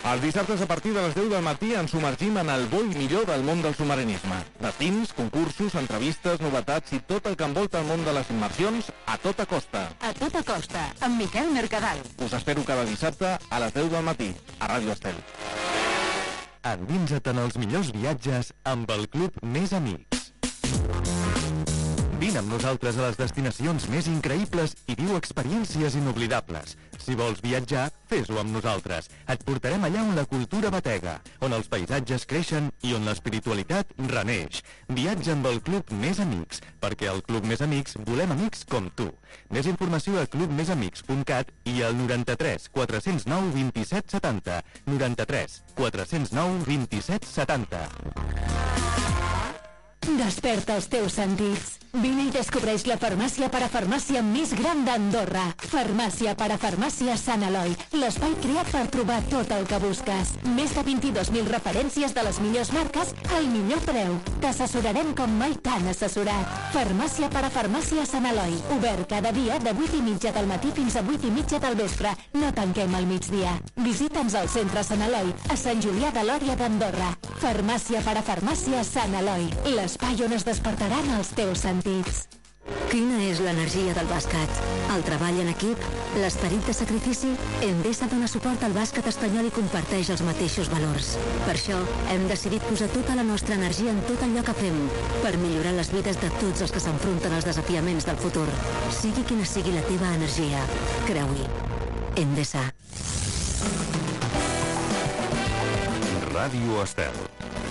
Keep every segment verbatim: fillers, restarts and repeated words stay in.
Els dissabtes a partir de les deu del matí ens submergim en el bo i millor del món del submarinisme. Destins, concursos, entrevistes, novetats i tot el que envolta el món de les immersions a tota costa. A tota costa, amb Miquel Mercadal. Us espero cada dissabte a les deu del matí, a Ràdio Estel. Endinsa't en els millors viatges amb el Club Més Amics. Vine amb nosaltres a les destinacions més increïbles i viu experiències inoblidables. Si vols viatjar, fes-ho amb nosaltres. Et portarem allà on la cultura batega, on els paisatges creixen i on l'espiritualitat reneix. Viatja amb el Club Més Amics, perquè al Club Més Amics volem amics com tu. Més informació a club més amics punt cat i al noranta-tres quatre cents nou vint-i-set setanta. noranta-tres quatre cents nou vint-i-set setanta. Desperta els teus sentits. Vine i descobreix la farmàcia parafarmàcia més gran d'Andorra. Farmàcia parafarmàcia Sant Eloi. L'espai creat per trobar tot el que busques. Més de vint-i-dos mil referències de les millors marques al millor preu. T'assessorarem com mai t'han assessorat. Farmàcia parafarmàcia Sant Eloi. Obert cada dia de vuit i mitja del matí fins a vuit i mitja del vespre. No tanquem al migdia. Visita'ns al centre Sant Eloi, a Sant Julià de Lòria d'Andorra. Farmàcia parafarmàcia Sant Eloi. L'espai on es despertaran els teus sentits. Quina és l'energia del bàsquet? El treball en equip? L'esperit de sacrifici? Endesa dona suport al bàsquet espanyol i comparteix els mateixos valors. Per això, hem decidit posar tota la nostra energia en tot allò que fem, per millorar les vides de tots els que s'enfronten als desafiaments del futur. Sigui quina sigui la teva energia, creu-hi. Endesa. Ràdio Estel.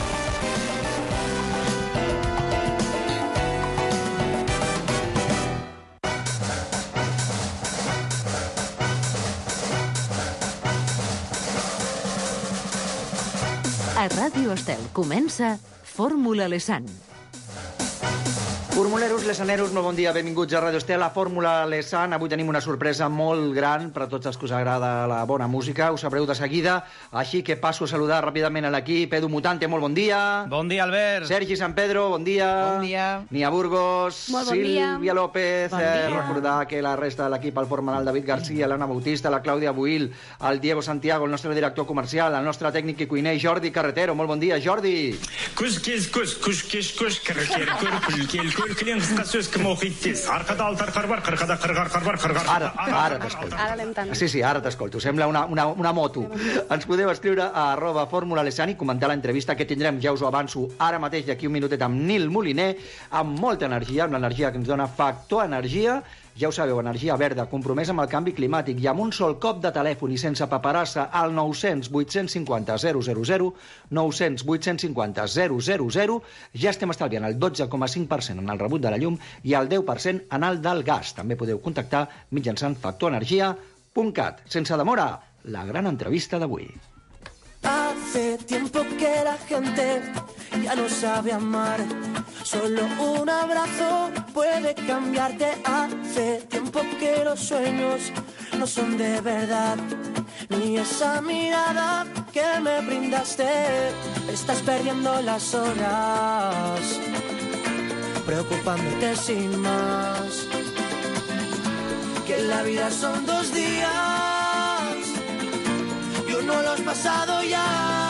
A Ràdio Estel comença Fórmula Lesan. Formuleros, lesaneros, molt bon dia, benvinguts a Ràdio Estel, a Fórmula Lesan. Avui tenim una sorpresa molt gran per a tots els que us agrada la bona música, ho sabreu de seguida, així que passo a saludar ràpidament a l'equip. Edu Mutante, molt bon dia. Bon dia, Albert. Sergi San Pedro, bon dia. Bon dia. Nia Burgos. Molt bon Sílvia dia. López. Bon dia. Eh, recordar que la resta de l'equip el formen el David Garcia, l'Anna Bautista, la Clàudia Buil, el Diego Santiago, el nostre director comercial, el nostre tècnic i cuiner, Jordi Carretero. Molt bon dia, Jordi. Күз кез көз, күш кеш көш, кірікер көр, күлкел көл, кілең қысқа сөз, кім оқиды тез. Арқада алты арқар бар, қырқада қырық арқар бар, қырық Ara, арқар. ara t'escolto. Ara l'entens. Sí, sí, ara t'escolto. Sembla una, una, una moto. Ens podeu escriure a arroba Fórmula Lesan i comentar l'entrevista que tindrem, ja us ho avanço, ara mateix d'aquí un minutet amb Nil Moliner, amb molta energia, amb l'energia que ens dona Factor Energia. Ja ho sabeu, energia verda, compromesa amb el canvi climàtic i amb un sol cop de telèfon i sense paperassa al nou cents vuit cents cinquanta zero zero zero, nou cents vuit cents cinquanta zero zero zero, ja estem estalviant el dotze coma cinc per cent en el rebut de la llum i el deu per cent en el del gas. També podeu contactar mitjançant factor energia punt cat. Sense demora, la gran entrevista d'avui. Hace tiempo que la gente ya no sabe amar. Solo un abrazo puede cambiarte. Hace tiempo que los sueños no son de verdad. Ni esa mirada que me brindaste. Estás perdiendo las horas, preocupándote sin más. Que la vida son dos días y uno lo has pasado ya.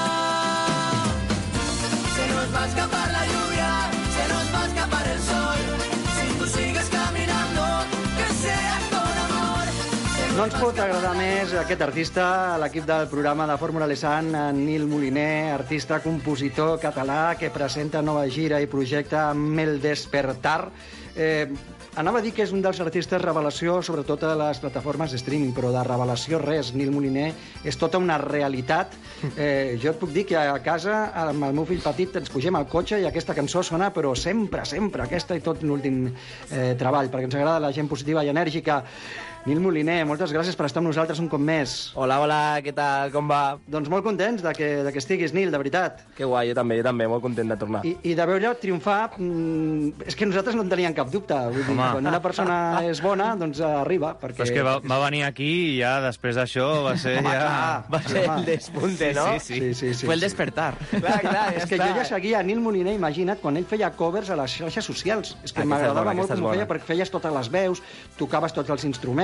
Se nos va a escapar la lluvia, se nos va a escapar el sol. Si tú sigues caminando, que sea con amor. No ens pot agradar més aquest artista, l'equip del programa de Fórmula Lesan, en Nil Moliner, artista, compositor català que presenta nova gira i projecte amb El Despertar. Eh, anava a dir que és un dels artistes revelació, sobretot a les plataformes de streaming, però de revelació res. Nil Moliner és tota una realitat. Eh, jo et puc dir que a casa, amb el meu fill petit, ens pugem al cotxe i aquesta cançó sona, però sempre, sempre, aquesta i tot l'últim eh, treball, perquè ens agrada la gent positiva i enèrgica. Nil Moliner, moltes gràcies per estar amb nosaltres un cop més. Hola, hola, què tal, com va? Doncs molt contents de que, de que estiguis, Nil, de veritat. Que guai, jo també, jo també, molt content de tornar. I, i de veure triomfar, mm, és que nosaltres no en teníem cap dubte. Vull dir, quan una persona és bona, doncs arriba. Perquè... Però és que va, va venir aquí i ja després d'això va ser Home, ja... clar, Va ser home. el despunte, no? Sí, sí, Sí, sí, sí, Fue el sí. despertar. Clar, clar, ja És que està. jo ja seguia a Nil Moliner, imagina't, quan ell feia covers a les xarxes socials. És que Aquesta és m'agradava bona, molt aquesta és com ho feia, bona. perquè feies totes les veus, tocaves tots els instruments,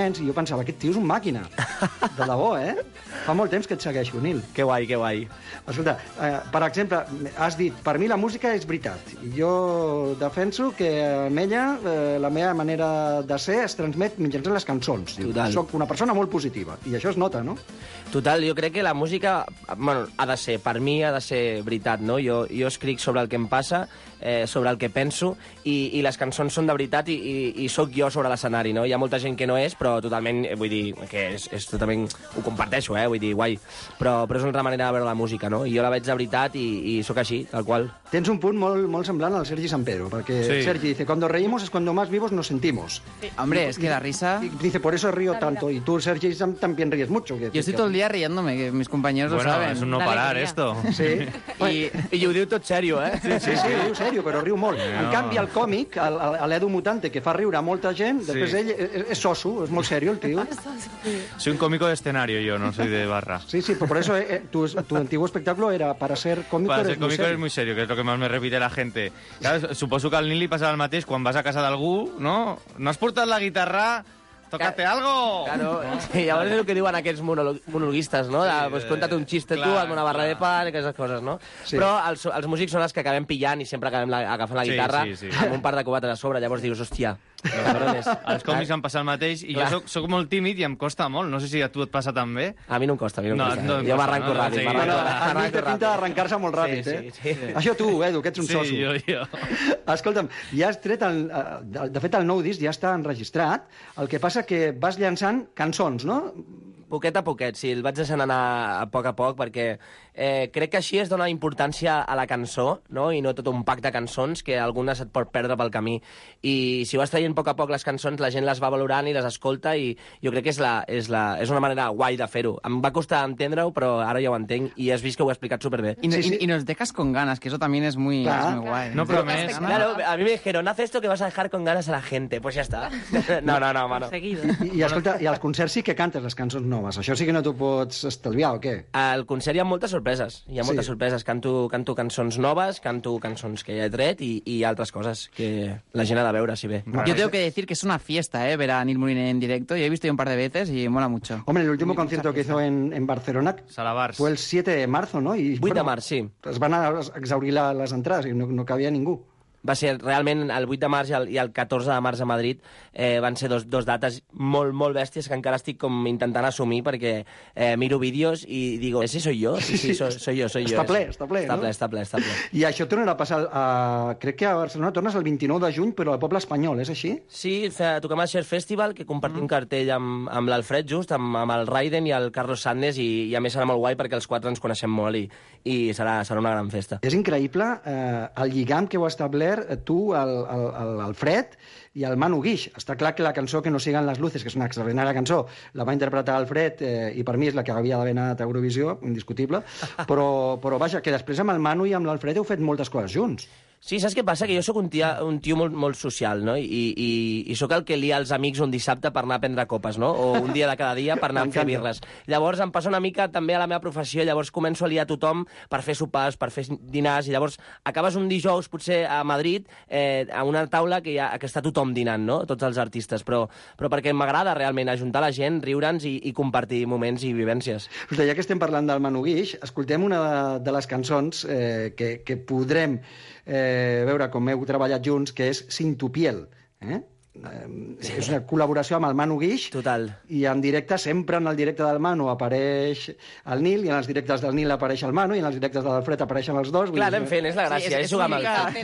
moments, i jo pensava, aquest tio és un màquina. De debò, eh? Fa molt temps que et segueixo, Nil. Que guai, que guai. Escolta, eh, per exemple, has dit, per mi la música és veritat. I jo defenso que amb ella eh, la meva manera de ser es transmet mitjançant les cançons. Total. Soc una persona molt positiva, i això es nota, no? Total, jo crec que la música, bueno, ha de ser, per mi ha de ser veritat, no? Jo, jo escric sobre el que em passa, eh, sobre el que penso, i, i les cançons són de veritat i, i, i sóc jo sobre l'escenari, no? Hi ha molta gent que no és, però totalment, eh, vull dir, que és, és totalment, ho comparteixo, eh? Vull dir, guai, però, però és una altra manera de veure la música, no? I jo la veig de veritat i, i sóc així, tal qual. Tens un punt molt, molt semblant al Sergi San Pedro, perquè Sí. Sergi dice, cuando reímos es cuando más vivos nos sentimos. Hombre, es que la risa... Y dice, por eso río tanto. Y tú, Sergi, también ríes mucho. Que, Yo estoy que- todo el día riéndome, que mis compañeros Bueno, lo saben. es un no Una parar, alegría. esto. Sí. I, I ho diu tot sèrio, eh? Sí, sí, sí, riu sèrio, però riu molt. En canvi, el còmic, el- el- l'Edu Mutante, que fa riure a molta gent, després Sí. ell és, és soso, és molt serio, el tio. Soy un cómico de escenario yo, no soy de barra. Sí, sí, pero por eso eh, tu, tu antiguo espectáculo era para ser cómico, Para eres ser muy cómico serio. és muy serio, que és el que més me repite la gente. Claro, suposo que al Nil li passarà el mateix quan vas a casa d'algú, no? No has portat la guitarra? Tócate algo! Claro, sí, llavors és el que diuen aquests monolo- monologuistes, no? De, Sí, pues, de- conta't un xiste tu, clar, amb una barra clar. de pan, i aquestes coses, no? Sí. Però els, els músics són els que acabem pillant i sempre acabem la, agafant la Sí, guitarra sí, sí. amb un par de cubates a sobre, llavors dius, hòstia, cabrones. Els còmics em passa el mateix i Clar. jo soc, soc molt tímid i em costa molt. No sé si a tu et passa també. A mi no em costa, a mi no em No, costa. no em jo costa, m'arranco no? ràpid, Sí. m'arranco Bueno, el Nil m'arranco té pinta ràpid. d'arrencar-se molt ràpid, Sí, eh? sí, sí. Això tu, Edu, que ets un Sí, soso. jo, jo. Escolta'm, ja has tret el... eh, De de fet, el nou disc ja està enregistrat. El que passa que vas llançant cançons, no? Poquet a poquet, sí, el vaig deixant anar a poc a poc, perquè eh, crec que així es dona importància a la cançó, no? I no tot un pack de cançons que algunes et pot perdre pel camí. I si vas traient a poc a poc les cançons, la gent les va valorant i les escolta, i jo crec que és, la, és, la, és una manera guai de fer-ho. Em va costar entendre-ho, però ara ja ho entenc, i has vist que ho he explicat superbé. Y, no- Sí, sí. y- y nos dejas con ganas, que eso también es muy, Claro. es muy guay. No, però a més... Claro, a mí me dijeron, haz esto que vas a dejar con ganas a la gente. Pues ya está. No, no, no, mano. Seguido. I, i escolta, i als concerts sí que cantes les cançons noves. Això sí que no t'ho pots estalviar, o què? Al concert hi ha moltes sorpreses. Hi ha moltes Sí. sorpreses. Canto, canto cançons noves, canto cançons que ja he tret i, i altres coses que la gent ha de veure, si bé. Yo tengo que decir que es una fiesta, ¿eh? Ver a Neil Moliner en directo. Yo he visto ya un par de veces y mola mucho. Hombre, el último concierto que hizo en, en Barcelona Salabars. fue el siete de marzo, ¿no? Y, vuit de març, sí. Es van a exaurir la, les entrades i no, no cabia ningú. Va ser realment el vuit de març i el, i el catorze de març a Madrid eh, van ser dos, dos dates molt, molt bèsties que encara estic com intentant assumir perquè eh, miro vídeos i digo, ¿ese soy yo? Sí, sí, soy, soy yo, soy yo. Està ple, ese. està ple, Està no? ple, està ple, està ple. I això tornarà a passar, a, crec que a Barcelona tornes el vint-i-nou de juny, però al poble espanyol, és així? Sí, fe, toquem al Share Festival, que compartim mm. cartell amb, amb l'Alfred, just, amb, amb el Raiden i el Carlos Sandes, i, i a més serà molt guai perquè els quatre ens coneixem molt i, i serà, serà una gran festa. És increïble eh, el lligam que heu establert eh, tu, el, el, el Alfred i el Manu Guix. Està clar que la cançó Que no siguen les luces, que és una extraordinària cançó, la va interpretar Alfred eh, i per mi és la que havia d'haver anat a Eurovisió, indiscutible, però, però vaja, que després amb el Manu i amb l'Alfred heu fet moltes coses junts. Sí, saps què passa? Que jo sóc un, tia, un tio molt, molt social, no? I, i, i sóc el que lia els amics un dissabte per anar a prendre copes, no? O un dia de cada dia per anar a fer M'encanta. birres. Llavors em passa una mica també a la meva professió, llavors començo a liar tothom per fer sopars, per fer dinars, i llavors acabes un dijous, potser a Madrid, eh, a una taula que, hi ha, que està tothom dinant, no? Tots els artistes, però, però perquè m'agrada realment ajuntar la gent, riure'ns i, i compartir moments i vivències. Escolta, ja que estem parlant del Manu Guix, escoltem una de, de les cançons eh, que, que podrem eh, veure com heu treballat junts, que és Sin tu piel. Eh? Eh, és una col·laboració amb el Manu Guix. Total. I en directe, sempre en el directe del Manu apareix el Nil, i en els directes del Nil apareix el Manu, i en els directes de l'Alfred apareixen els dos. Vull Clar, dir, anem fent, és la gràcia, Sí, és- és jugar amb el...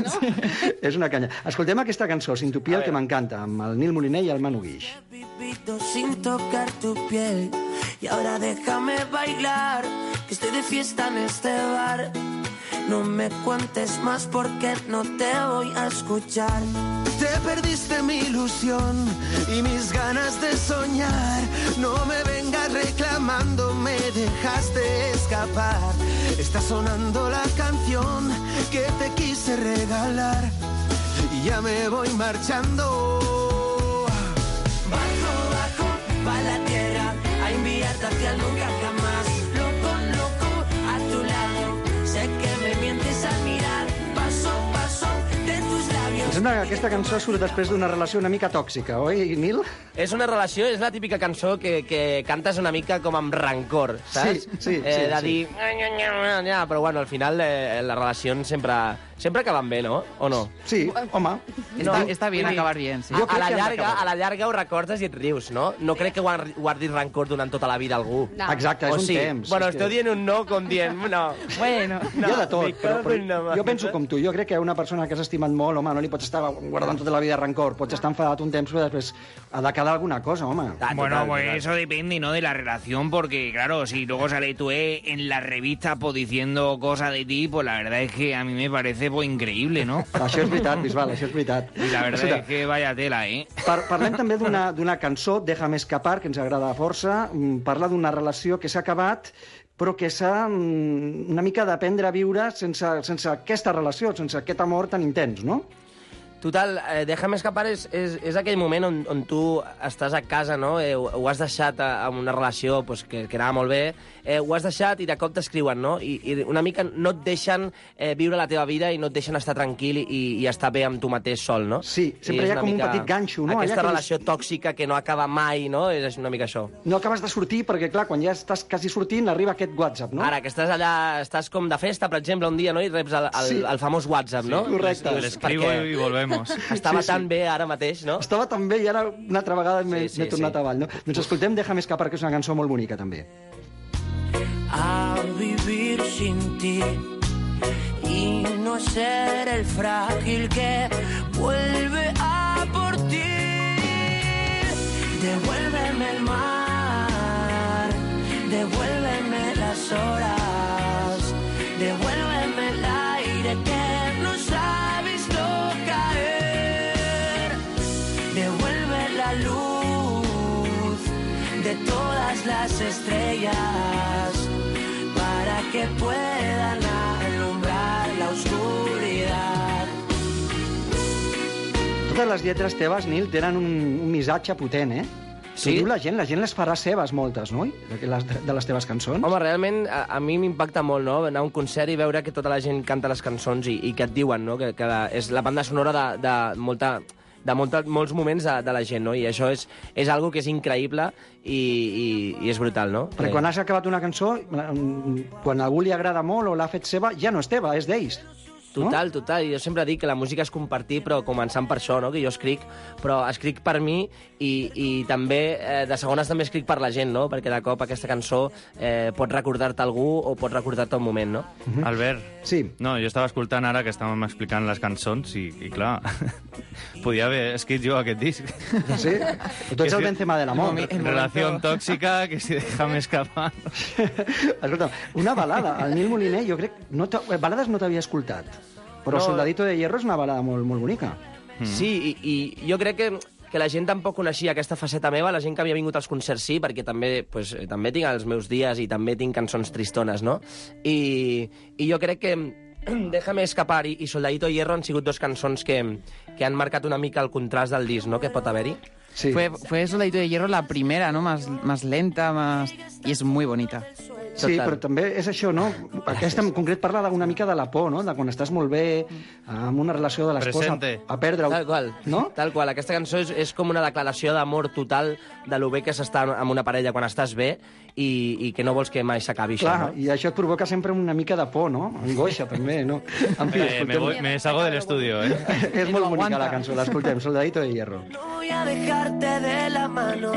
és és una canya. Escoltem aquesta cançó, Sin tu piel, que m'encanta, amb el Nil Moliner i el Manu Guix. Vivito sin tocar tu piel y ahora déjame bailar, que estoy de fiesta en este bar. No me cuentes más porque no te voy a escuchar. Te perdiste mi ilusión y mis ganas de soñar. No me vengas reclamando, me dejaste escapar. Está sonando la canción que te quise regalar y ya me voy marchando. Bajo, bajo, va la tierra a enviarte hacia el nunca jamás. Loco, loco, a tu lado. Sé que me mientes al mirar. Paso, paso de tus labios. És Sembla que aquesta cançó surt després d'una relació una mica tòxica, oi, Nil? És una relació, és la típica cançó que, que cantes una mica com amb rancor, saps? Sí, sí, eh, sí, de sí. dir... Nya, nya, nya, nya, però bueno, al final eh, les relacions sempre, sempre acaben bé, no? O no? Sí, home. Está, está bien vull dir, acabar bien, sí. A, Jo a, crec la que han llarga, d'acabar. a la llarga ho recordes i et rius, no? No crec que guar- guardis rancor durant tota la vida a algú. No. Exacte, és O un sí. temps. Bueno, és esteu que... dient un no com dient... No. Bueno, No, hi ha de tot, me però, cago en la però mare. jo penso com tu. Jo crec que una persona que has estimat molt, home, no li pots estar guardant tota la vida rancor. Pots estar enfadat un temps, però després ha de quedar alguna cosa, home. Ah, Bueno, total, pues total. eso depende, ¿no? De la relación, porque claro, si luego sale tú eh, en la revista pues diciendo cosas de ti, pues la verdad es que a mí me parece pues increíble, ¿no? Això és veritat, Bisbal, això és veritat. Y la verdad Escolta, es que vaya tela, ¿eh? Par parlem també d'una d'una cançó, Déjame escapar, que ens agrada força. Mm, Parla d'una relació que s'ha acabat, però que s'ha mm, una mica d'aprendre a viure sense, sense aquesta relació, sense aquest amor tan intens, no? Total, eh, Déjame escapar és, és, és aquell moment on, on tu estàs a casa, no? Eh, ho, ho has deixat a, a una relació pues, que, que anava molt bé, eh, ho has deixat i de cop t'escriuen, no? I, I una mica no et deixen eh, viure la teva vida i no et deixen estar tranquil i, i estar bé amb tu mateix sol, no? Sí, sempre I és hi ha una com un petit ganxo, no? Aquesta Allà que relació tòxica que no acaba mai, no? És una mica això. No acabes de sortir perquè, clar, quan ja estàs quasi sortint, arriba aquest WhatsApp, no? Ara, que estàs allà, estàs com de festa, per exemple, un dia, no? I reps el, el, Sí. el famós WhatsApp, no? correcte. I dius, Le escribo "Per què? y volvemos. Estava Sí, sí. tan bé ara mateix, no? Estava tan bé i ara una altra vegada m'he Sí, sí, m'he tornat sí. avall, no? Doncs escoltem Déjame escapar, que és una cançó molt bonica, també. A vivir sin ti y no ser el frágil que vuelve a por ti. Devuélveme el mar, devuélveme las horas, devuélveme el aire que nos ha visto caer, devuelve la luz de todas las estrellas para que puedan alumbrar la oscuridad. Totes les lletres teves, Nil, tenen un, un missatge potent, eh? Sí? Ho diu la gent, la gent les farà seves moltes, no? De les, de les teves cançons. Home, realment, a, a mi m'impacta molt, no?, anar a un concert i veure que tota la gent canta les cançons i, i que et diuen, no?, que, que la, és la banda sonora de, de molta de molta, molts moments de, de la gent, no? I això és, és algo que és increïble i, i, i és brutal, no? Perquè quan has acabat una cançó, quan a algú li agrada molt o l'ha fet seva, ja no és teva, és d'ells. Total, total. Jo sempre dic que la música és compartir, però començant per això, no?, que jo escric, però escric per mi i, i també, eh, de segones també escric per la gent, no?, perquè de cop aquesta cançó eh, pot recordar-te algú o pot recordar-te un moment, no? Mm-hmm. Albert. Sí. No, jo estava escoltant ara que estàvem explicant les cançons i, i clar, podia haver escrit jo aquest disc. Sí? Tu ets el Benzema de l'amor. Relació tòxica, que si Déjame escapar. Escolta, una balada. El Nil Moliner, jo crec... No balades no t'havia escoltat, però No. Soldadito de Hierro és una balada molt, molt bonica. Mm. Sí, i, i jo crec que, que la gent tampoc coneixia aquesta faceta meva, la gent que havia vingut als concerts sí, perquè també, pues, eh, també tinc els meus dies i també tinc cançons tristones, no? I, i jo crec que Déjame escapar i, i Soldadito de Hierro han sigut dos cançons que, que han marcat una mica el contrast del disc, no?, que pot haver-hi. Sí. Fue, fue Soldadito de Hierro la primera, ¿no? Más, más lenta, más... y es muy bonita. Sí, però també és això, no? Aquesta en concret parla d'una mica de la por, no? De quan estàs molt bé, amb una relació de l'esposa, Presente. a perdre-ho. Tal qual, no? Tal qual. Aquesta cançó és, és com una declaració d'amor total de lo bé que s'està amb una parella quan estàs bé i, i que no vols que mai s'acabi això, Clar, no? i això et provoca sempre una mica de por, no? Angoixa, també, no? En fi, Eh, me, voy, me salgo del estudio, ¿eh? És molt bonica la cançó, l'escoltem, Soldadito de Hierro. Voy a dejarte de la mano.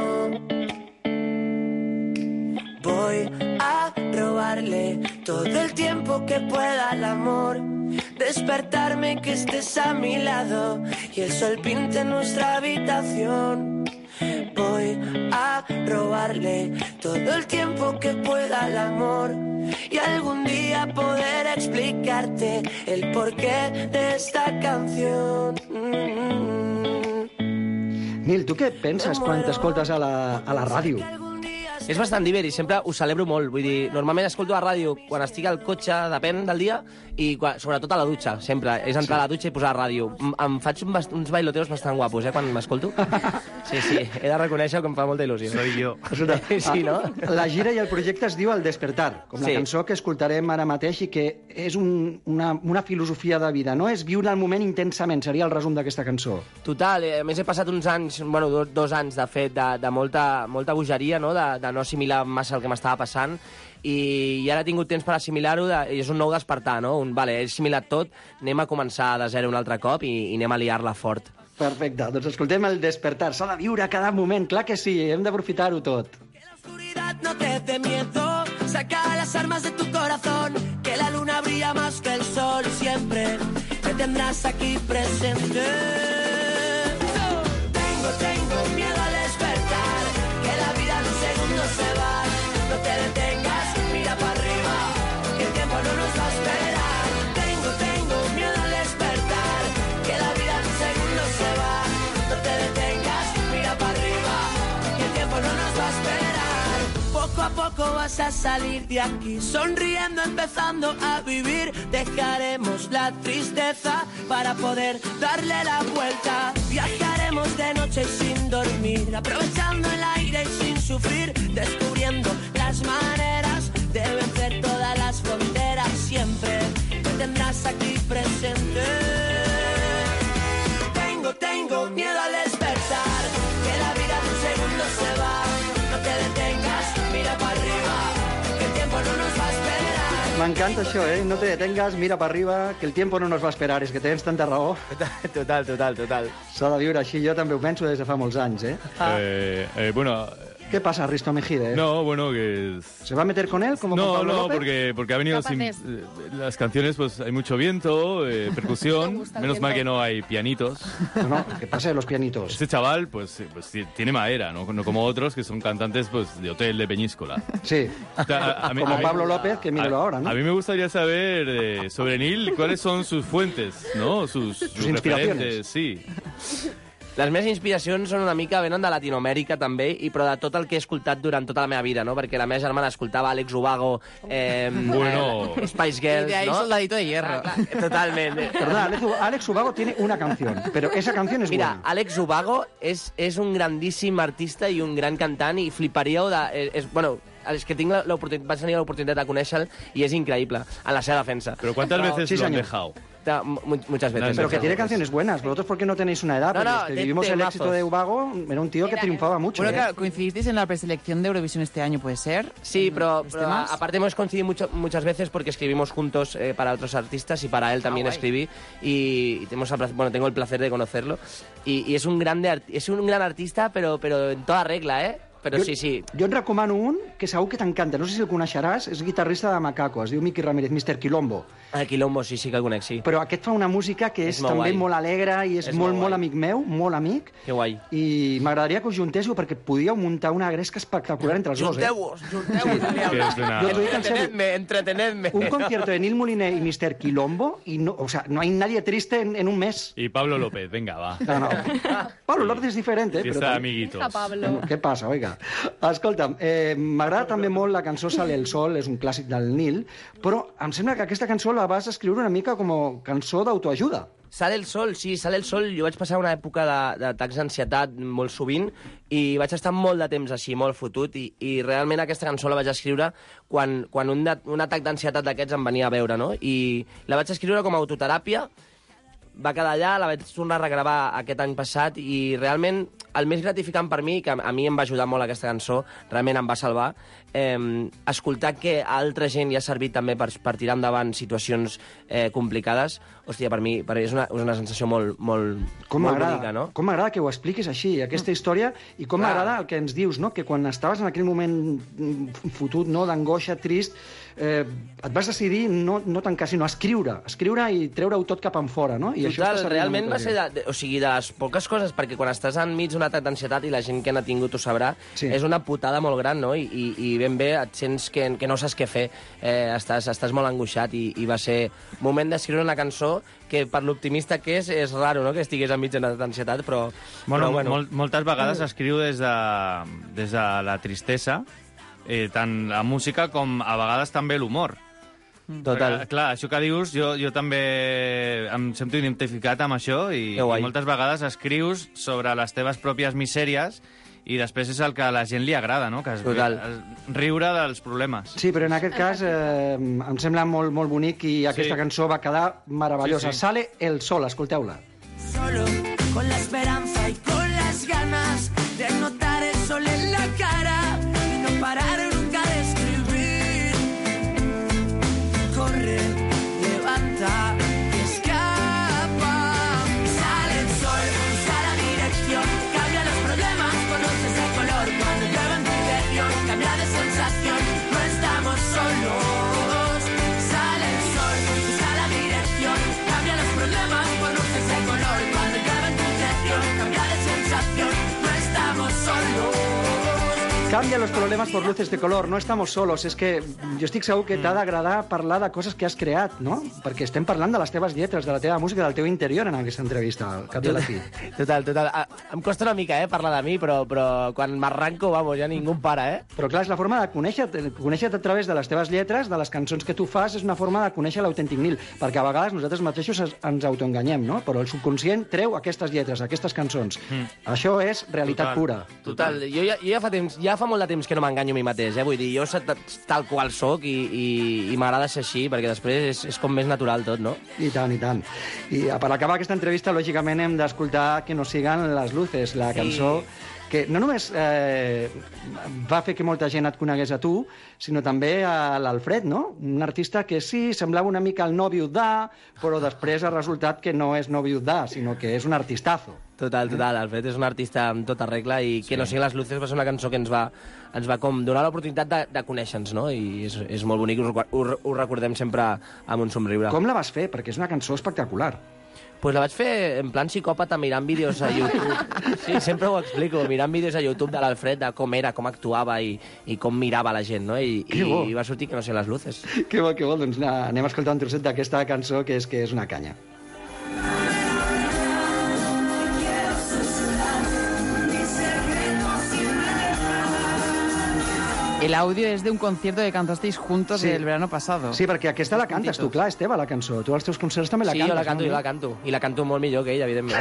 Voy a robarle todo el tiempo que pueda al amor. Despertarme que estés a mi lado y el sol pinte nuestra habitación. Voy a robarle todo el tiempo que pueda al amor y algún día poder explicarte el porqué de esta canción. Mm-hmm. Nil, tu què penses quan t'escoltes a la, a la ràdio? És bastant divertit, sempre ho celebro molt. Vull dir, normalment escolto la ràdio quan estic al cotxe, depèn del dia, i quan, sobretot a la dutxa, sempre. És entrar sí. a la dutxa i posar la ràdio. M em faig un bast uns bailoteos bastant guapos, eh, quan m'escolto. Sí, sí, he de reconèixer que em fa molta il·lusió. Soy yo. Sí, no? La gira i el projecte es diu El Despertar, com la Sí. cançó que escoltarem ara mateix i que és un, una, una filosofia de vida, no? És viure el moment intensament, seria el resum d'aquesta cançó. Total, eh, a més he passat uns anys, bueno, dos, dos anys, de fet, de, de molta, molta bogeria, no? de, de no assimilar massa el que m'estava passant, i, i ara he tingut temps per assimilar-ho, i és un nou despertar, no? Un, vale, he assimilat tot, anem a començar de zero un altre cop i, i anem a liar-la fort. Perfecte, doncs escoltem El Despertar. S'ha de viure cada moment, clar que sí, hem d'aprofitar-ho tot. No te dé miedo, saca las armas de tu corazón, que la luna brilla más que el sol y siempre te tendrás aquí presente. Tengo, tengo miedo al despertar, que la vida en un segundo se va. No te detengas, mira para arriba, que el tiempo no nos va a esperar. Tengo, tengo miedo al despertar, que la vida en un segundo se va. No te detengas, mira para arriba, que el tiempo no nos va a esperar. Poco a poco vas a salir de aquí, sonriendo, empezando a vivir. Dejaremos la tristeza para poder darle la vuelta. Viajaremos de noche y sin dormir, aprovechando el aire y sin sufrir, descubriendo las maneras de vencer todas las fronteras. Siempre te tendrás aquí presente. Tengo, tengo miedo al despertar, que la vida de un segundo se va. No te detengas, mira para arriba, que el tiempo no nos va a esperar. M'encanta això, eh? No te detengas, mira para arriba, que el tiempo no nos va a esperar. És que tens tanta raó. Total, total, total. S'ha de viure així, jo també ho penso des de fa molts anys, eh? Eh, eh, bueno... ¿Qué pasa, Risto Mejide? No, bueno, que... ¿Se va a meter con él como no, con Pablo No, López? porque, porque ha venido sin... Capaces. eh, Las canciones, pues hay mucho viento, eh, percusión, Me gusta el menos mal viento. que no hay pianitos. No, no, ¿qué pasa de los pianitos? Este chaval, pues, eh, pues ti- tiene madera, ¿no? No como otros que son cantantes, pues, de hotel, de Peñíscola. Sí, O sea, a- a mí- como a mí- Pablo López, que míralo a, ahora, ¿no? A mí me gustaría saber eh, sobre Neil cuáles son sus fuentes, ¿no? Sus, sus inspiraciones. referentes, sí. Les meves inspiracions són una mica, venen de Latinoamèrica també, i però de tot el que he escoltat durant tota la meva vida, no? Perquè la meva germana escoltava Alex Ubago, eh, Bueno. eh, Spice Girls, Y de ahí no? soldadito de hierro. Totalment. Perdona, Alex, Alex Ubago tiene una canción, pero esa canción es Mira, buena. Alex Ubago és, és un grandíssim artista i un gran cantant, i fliparíeu de... És, és, bueno, és que tinc la- l'oportunitat, vaig tenir l'oportunitat de conèixer-lo i és increïble, en la seva defensa. Pero ¿cuántas veces sí, lo han señor. dejado? Ta- mu- Muchas veces. No, Pero que tiene canciones buenas. Vosotros, ¿por qué no tenéis una edad? No, Porque no, los que de- vivimos el temazos. éxito de Ubago, era un tío que Era- triunfaba mucho. Bueno, ¿eh? claro, coincidisteis en la preselección de Eurovisión este año, ¿puede ser? Sí, pero, ¿Los pero temas? aparte hemos coincidido mucho, muchas veces porque escribimos juntos eh, para otros artistas y para él también guay. escribí y, y tenemos el placer- bueno, tengo el placer de conocerlo y, y es un grande art- es un gran artista pero pero en toda regla, ¿eh? Però Jo- sí, sí. Jo en recomano un que segur que t'encanta. No sé si el coneixeràs, és guitarrista de Macaco, es diu Miki Ramírez, mister Quilombo. El Quilombo sí, sí que el conec, sí. Però aquest fa una música que és, És molt també guai. molt alegre i és, És molt, molt molt guai. amic meu, molt amic. Que guai. I m'agradaria que us juntéssiu perquè podíeu muntar una gresca espectacular entre els dos. Eh? Junteu-vos, junteu-vos. Que es una- Yo te digo en serio. Entretenedme, entretenedme. Un concierto de Neil Moliner y mister Quilombo y no, o sea, no hay nadie triste en, en un mes. Y Pablo López, venga, va. No, no. Pablo López es diferente, Fiesta pero de tam- amiguitos. A Pablo. Què passa, oiga? Escolta'm, eh, m'agrada també molt la cançó Sale el sol, és un clàssic del Nil, però em sembla que aquesta cançó la vas escriure una mica com a cançó d'autoajuda. Sale el sol, sí, sale el sol. Jo vaig passar una època de- d'atacs d'ansietat molt sovint i vaig estar molt de temps així, molt fotut, i, i realment aquesta cançó la vaig escriure quan, quan un, de, un atac d'ansietat d'aquests em venia a veure, no? I la vaig escriure com a autoteràpia, va quedar allà, la vaig tornar a regravar aquest any passat i realment el més gratificant per mi, que a mi em va ajudar molt aquesta cançó, realment em va salvar, eh, escoltar que a altra gent hi ha servit també per, per tirar endavant situacions eh, complicades, hòstia, per mi, per mi és, una, és una sensació molt, molt, Com molt m'agrada, bonica, no? com m'agrada que ho expliquis així, aquesta història, i com Clar. m'agrada el que ens dius, no? Que quan estaves en aquell moment mm, fotut, no?, d'angoixa, trist, eh, et vas decidir no, no tancar, sinó escriure, escriure i treure-ho tot cap enfora, no? I això Total, està servint realment a va molta ser gent. de, de, o sigui, de les poques coses, perquè quan estàs enmig d'un atac d'ansietat i la gent que n'ha tingut ho sabrà, Sí. és una putada molt gran, no? I, i, i ben bé et sents que, que no saps què fer, eh, estàs, estàs molt angoixat i, i va ser moment d'escriure una cançó que per l'optimista que és, és raro, no?, que estigués enmig d'una d'ansietat, però... Bueno, però, bueno. mol, moltes vegades escriu des de, des de la tristesa eh, tant la música com a vegades també l'humor. Total. Perquè, clar, això que dius, jo, jo també em sento identificat amb això i, i moltes vegades escrius sobre les teves pròpies misèries i després és el que a la gent li agrada, no? Que es, es riure dels problemes. Sí, però en aquest cas eh, em sembla molt, molt bonic i aquesta Sí. cançó va quedar meravellosa. Sí, sí. Sale el sol, escolteu-la. Solo con la esperanza y con las ganas de notar el sol en la cara y no parar nunca de escribir. Corre, levanta y escapa. Sale el sol, usa la dirección, cambia los problemas, conoces el color. Cuando llueve en tu interior, cambia de sensación, no estamos solos. Sale el sol, usa la dirección, cambia los problemas, conoces el color. Cuando llueve en tu interior, cambia de sensación, no estamos solos. Canvia los problemes por luces de color, no estamos solos. És que jo estic segur que t'ha d'agradar parlar de coses que has creat, no? Perquè estem parlant de les teves lletres, de la teva música, del teu interior en aquesta entrevista, al cap de la fi. Total, total. Ah, em costa una mica, eh, parlar de mi, però, però quan m'arranco, vamos, ja ningú em para, eh? Però clar, és la forma de conèixer-te, conèixer-te a través de les teves lletres, de les cançons que tu fas, és una forma de conèixer l'autèntic Nil, perquè a vegades nosaltres mateixos es- ens autoenganyem, no? Però el subconscient treu aquestes lletres, aquestes cançons. Mm. Això és realitat Total. pura. Total, jo ja, jo ja fa temps, ja fa molt de temps que no m'enganyo a mi mateix, eh? Vull dir, jo sé tal qual soc i, i, i m'agrada ser així, perquè després és, és com més natural tot, no? I tant, i tant. I per acabar aquesta entrevista, lògicament, hem d'escoltar Que no sigan les luces, la Sí. cançó que no només eh, va fer que molta gent et conegués a tu, sinó també a l'Alfred, no? Un artista que sí, semblava una mica el nòvio de, però després ha resultat que no és nòvio de, sinó que és un artistazo. Total, total. Alfred és un artista amb tota regla i sí. Que no siguin les luces va ser una cançó que ens va, ens va com donar l'oportunitat de, de conèixer-nos, no? I és, és molt bonic, ho, ho, ho recordem sempre amb un somriure. Com la vas fer? Perquè és una cançó espectacular. Pues la vaig fer en plan psicòpata mirant vídeos a YouTube. Sí, sempre ho explico, mirant vídeos a YouTube de l'Alfred, de com era, com actuava i, i com mirava la gent, no? I, Que bo. i, i va sortir Que no siguin les luces. Que bo, que bo. Doncs na, anem a escoltar un trosset d'aquesta cançó que és que és una canya. El audio es de un concierto que cantasteis juntos Sí. el verano pasado. Sí, perquè aquesta la cantes tu, clar, Esteve, la cançó. Tu als teus concerts també la Sí, cantes. jo la canto, no? jo la canto. I la canto molt millor que ell, evidentment.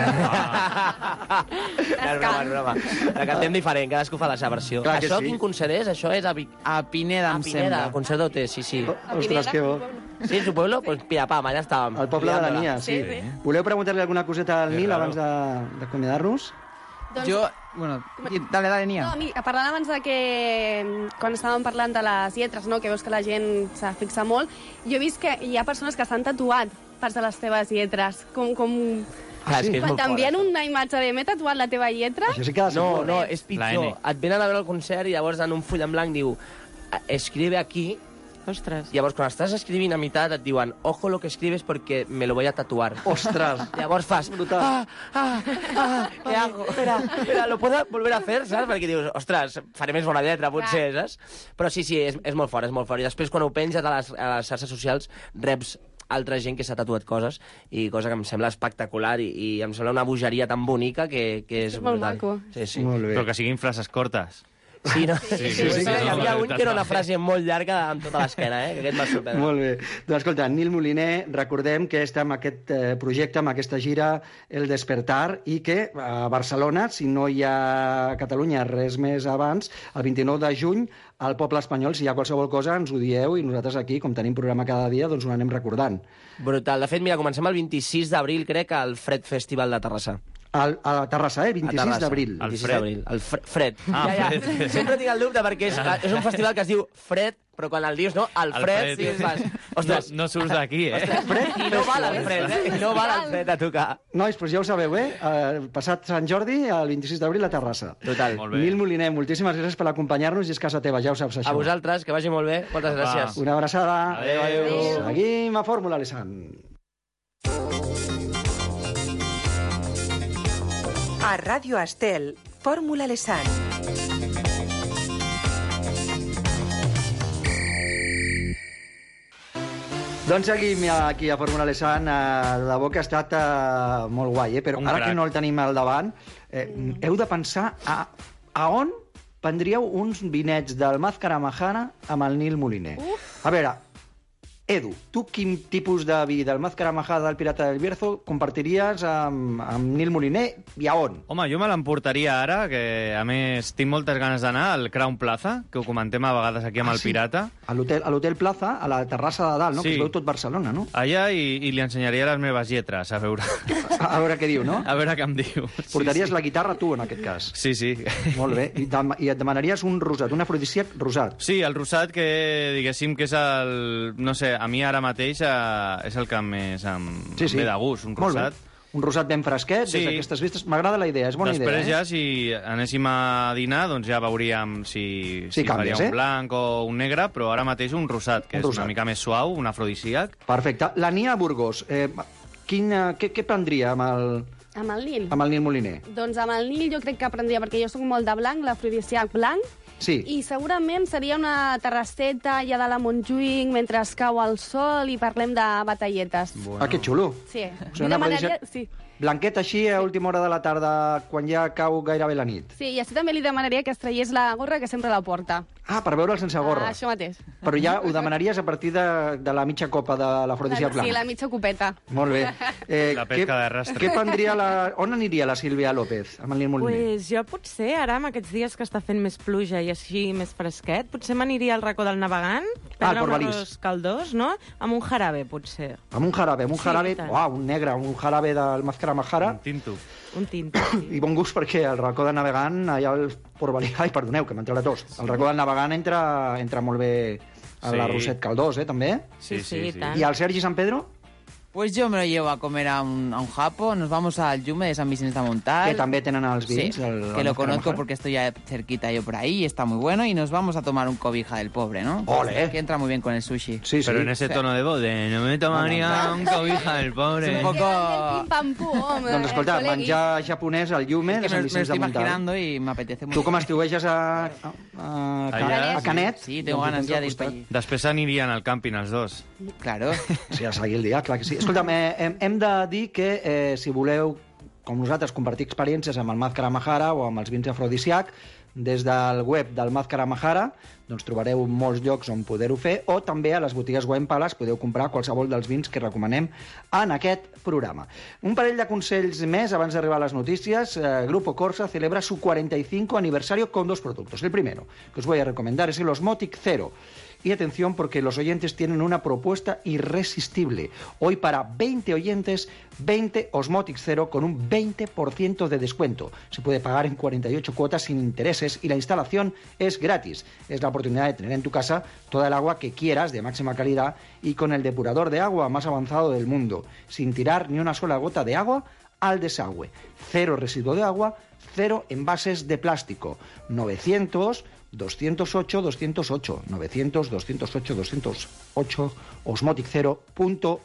Ah. és broma, és broma. La cantem diferent, cadascú fa la seva versió. Clar que Això sí. quin concert és? Això és a, Vi... a Pineda, a em Pineda, sembla. a concert d'O T, sí, sí. Ostres, que bo. Sí, en su pueblo? Pues pia, pam, allà estàvem. El poble de la liándola. Nia, sí. Voleu preguntar-li alguna coseta al Que Nil raro. abans de- d'acomiadar-nos? Doncs, Jo, bueno, dale, dale, no, Nia. a mi, parlant abans de que, mm, quan estàvem parlant de les lletres, no, que veus que la gent s'ha fixat molt, jo he vist que hi ha persones que s'han tatuat parts de les teves lletres, com... com... Ah, és que és Quan molt fort, t'envien això. una imatge de m'he tatuat la teva lletra... Això sí que ha de ser No, fort. no, és La pitjor. N. Et venen a veure el concert i llavors en un full en blanc diu escribe aquí. Ostras. Llavors, quan estàs escrivint a meitat et diuen ojo lo que escribes porque me lo voy a tatuar. Ostres! Llavors fas... Brutal. Ah, ah, ah, què hago? Espera, espera, lo puedo volver a hacer, saps? Perquè dius, ostres, faré més bona lletra, potser, saps? Però sí, sí, és, és molt fort, és molt fort. I després, quan ho penges a les, a les xarxes socials, reps altra gent que s'ha tatuat coses, i cosa que em sembla espectacular, i, i em sembla una bogeria tan bonica que, que és, És molt brutal. maco. Sí, sí. Molt bé. Però que siguin frases cortes. Sí, no? Sí, sí, sí, sí, sí, hi havia no, un que era una frase molt llarga amb tota l'esquena, eh? Que aquest m'ha sorprès. Molt bé. Doncs escolta, Nil Moliner, recordem que està amb aquest eh, projecte, amb aquesta gira, El Despertar, i que a Barcelona, si no hi ha a Catalunya res més abans, el vint-i-nou de juny, al poble espanyol, si hi ha qualsevol cosa, ens ho dieu, i nosaltres aquí, com tenim programa cada dia, doncs ho anem recordant. Brutal. De fet, mira, comencem el vint-i-sis d'abril, crec, al Fred Festival de Terrassa. Al, a Terrassa, eh? A vint-i-sis Terrassa. d'abril. El vint-i-sis d'abril. El fre Fred. Ah, ja, ja. Fred. Sempre tinc el dubte perquè és, és un festival que es diu Fred, però quan el dius, no? El Fred, Alfred. sí, fas... Ostres, No, no surts d'aquí, eh? Fred, i no val el Fred, eh? I no val el Fred a tocar. Nois, doncs ja ho sabeu, eh? eh passat Sant Jordi, el vint-i-sis d'abril a Terrassa. Total. Molt bé. Nil Moliner, moltíssimes gràcies per acompanyar-nos i és casa teva, ja ho saps, això. A vosaltres, que vagi molt bé. Moltes Va. gràcies. Una abraçada. Adéu, adéu. Seguim a Fórmula, Alessand. A Ràdio Estel, Fórmula Alessand. Doncs seguim aquí a Fórmula Alessand. Eh, de debò que ha estat eh, molt guai, eh? Però Un ara crac. que no el tenim al davant, eh, heu de pensar a, a on prendríeu uns vinets del Màscara Majara amb el Nil Moliner. Uf. A veure, Edu, tu quin tipus de vi del Màscara Majara del Pirata del Bierzo compartiries amb, amb Nil Moliner i a on? Home, jo me l'emportaria ara, que a més tinc moltes ganes d'anar al Crown Plaza, que ho comentem a vegades aquí amb ah, el sí? Pirata. A l'Hotel Plaza, a la terrassa de dalt, no? Sí. Que es veu tot Barcelona, no? Allà i, i li ensenyaria les meves lletres, a veure. A, a veure què diu, no? A veure què em diu. Portaries sí, sí. la guitarra tu, en aquest cas. Sí, sí. Molt bé. I, dem i et demanaries un rosat, un afrodisíac rosat. Sí, el rosat que, diguéssim, que és el... No sé, a mi ara mateix eh, és el que més em sí, sí. ve de gust, un Molt rosat. Bé. Un rosat ben fresquet, sí. Des d'aquestes vistes. M'agrada la idea, és bona Després idea. Després ja, si anéssim a dinar, doncs ja veuríem si, sí, si canvies, faria eh? un blanc o un negre, però ara mateix un rosat, que un és rosat. una mica més suau, un afrodisíac. Perfecte. La Nia Burgos, eh, quin, què, què prendria amb el... Amb el Nil? Amb el Nil Moliner. Doncs amb el Nil jo crec que prendria, perquè jo soc molt de blanc, l'afrodisíac blanc, sí. I segurament seria una terrasseta allà de la Montjuïc mentre es cau el sol i parlem de batalletes. Bueno. Ah, que xulo. Sí. O sigui, una demanaria... sí. Blanquet així a última hora de la tarda, quan ja cau gairebé la nit. Sí, i així també li demanaria que es traiés la gorra, que sempre la porta. Ah, per veure'l sense gorra. Ah, això mateix. Però ja ho demanaries a partir de, de la mitja copa de l'afrodisíac blanc. Sí, la mitja copeta. Molt bé. Eh, la pesca què, de rastre. Què prendria la... On aniria la Sílvia López, amb el Nil Moliner? Pues jo potser, ara, amb aquests dies que està fent més pluja i així més fresquet, potser m'aniria al racó del navegant, ah, prendre un arròs caldós, no? Amb un jarabe, potser. Amb un jarabe, amb un sí, jarabe, uau, un negre, un jarabe del Màscara Majara. Un tinto. Un tinto, sí. I bon gust perquè el racó del navegant, allà al Port Valí... Ai, perdoneu, que m'entra la tos. El racó del navegant entra, entra molt bé a sí. l'arrosset caldós, eh, també? Sí, sí, sí, sí. I al Sergi San Pedro? Pues yo me lo llevo a comer a un, a un japo, nos vamos al Yume de San Vicente de Montal. Que també tenen els vins. Sí, el, que el lo conozco porque estoy ya cerquita yo por ahí y está muy bueno y nos vamos a tomar un cobija del pobre, ¿no? ¡Ole! Que entra muy bien con el sushi. Sí, sí. Pero en ese tono de voz de no me tomaría no, no, no. un cobija del pobre. Es un poco... Pim, pam, pum, home, doncs escolta, menjar japonès al Yume de Sant Vicenç de Montal. Me lo estoy imaginando y me apetece mucho. Tu com estiueges a, a, a, Allà, a Canet? Sí, tengo ganas ya de ir per allí. Després anirien al càmping els dos. Claro. Sí, a seguir el dia, clar que sí. Escolta'm, hem, hem de dir que eh, si voleu, com nosaltres, compartir experiències amb el Màscara Majara o amb els vins afrodisíac, des del web del Màscara Majara doncs trobareu molts llocs on poder-ho fer, o també a les botigues Wine Palace podeu comprar qualsevol dels vins que recomanem en aquest programa. Un parell de consells més abans d'arribar a les notícies. Eh, Grupo Corsa celebra su cuarenta y cinco aniversario con dos productos. El primero que os voy a recomendar es el Osmotic Zero. Y atención, porque los oyentes tienen una propuesta irresistible. Hoy para veinte oyentes, veinte Osmotic Zero con un veinte por ciento de descuento. Se puede pagar en cuarenta y ocho cuotas sin intereses y la instalación es gratis. Es la oportunidad de tener en tu casa toda el agua que quieras, de máxima calidad, y con el depurador de agua más avanzado del mundo, sin tirar ni una sola gota de agua al desagüe. Cero residuo de agua, cero envases de plástico. novecientos doscientos ocho doscientos ocho, novecientos doscientos ocho doscientos ocho, osmotic cero punto.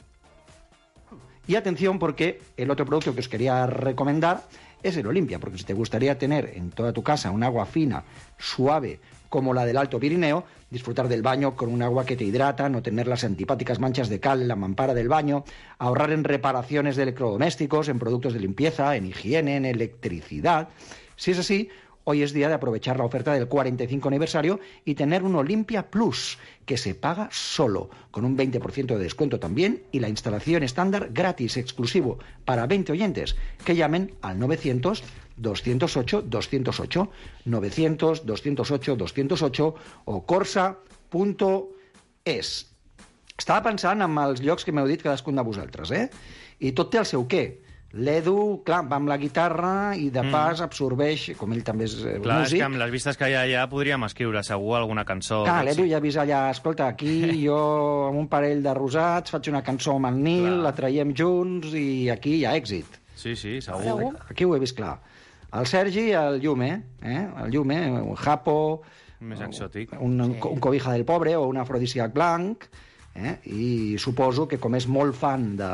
Y atención, porque el otro producto que os quería recomendar es el Olimpia, porque si te gustaría tener en toda tu casa un agua fina, suave, como la del Alto Pirineo, disfrutar del baño con un agua que te hidrata, no tener las antipáticas manchas de cal en la mampara del baño, ahorrar en reparaciones de electrodomésticos, en productos de limpieza, en higiene, en electricidad. Si es así, hoy es día de aprovechar la oferta del cuarenta y cinco aniversario y tener un Olimpia Plus, que se paga solo, con un veinte por ciento de descuento también, y la instalación estándar gratis, exclusivo, para veinte oyentes, que llamen al novecientos doscientos ocho doscientos ocho, novecientos doscientos ocho doscientos ocho o corsa punto es. Estava pensant en els llocs que m'heu dit cadascun de vosaltres, eh? I tot té el seu què. L'Edu, clar, va amb la guitarra i de pas mm. absorbeix, com ell també és eh, clar, músic. És que amb les vistes que hi ha allà podríem escriure segur alguna cançó. Clar, l'Edu ja ha vist allà, escolta, aquí jo amb un parell de rosats faig una cançó amb el Nil, clar. La traiem junts i aquí hi ha èxit. Sí, sí, segur. segur. Aquí ho he vist clar. El Sergi, el Yume, eh? el Yume, un japo... Més exòtic. Un, un, un cobija del pobre o un afrodisíac blanc... Eh? I suposo que, com és molt fan de,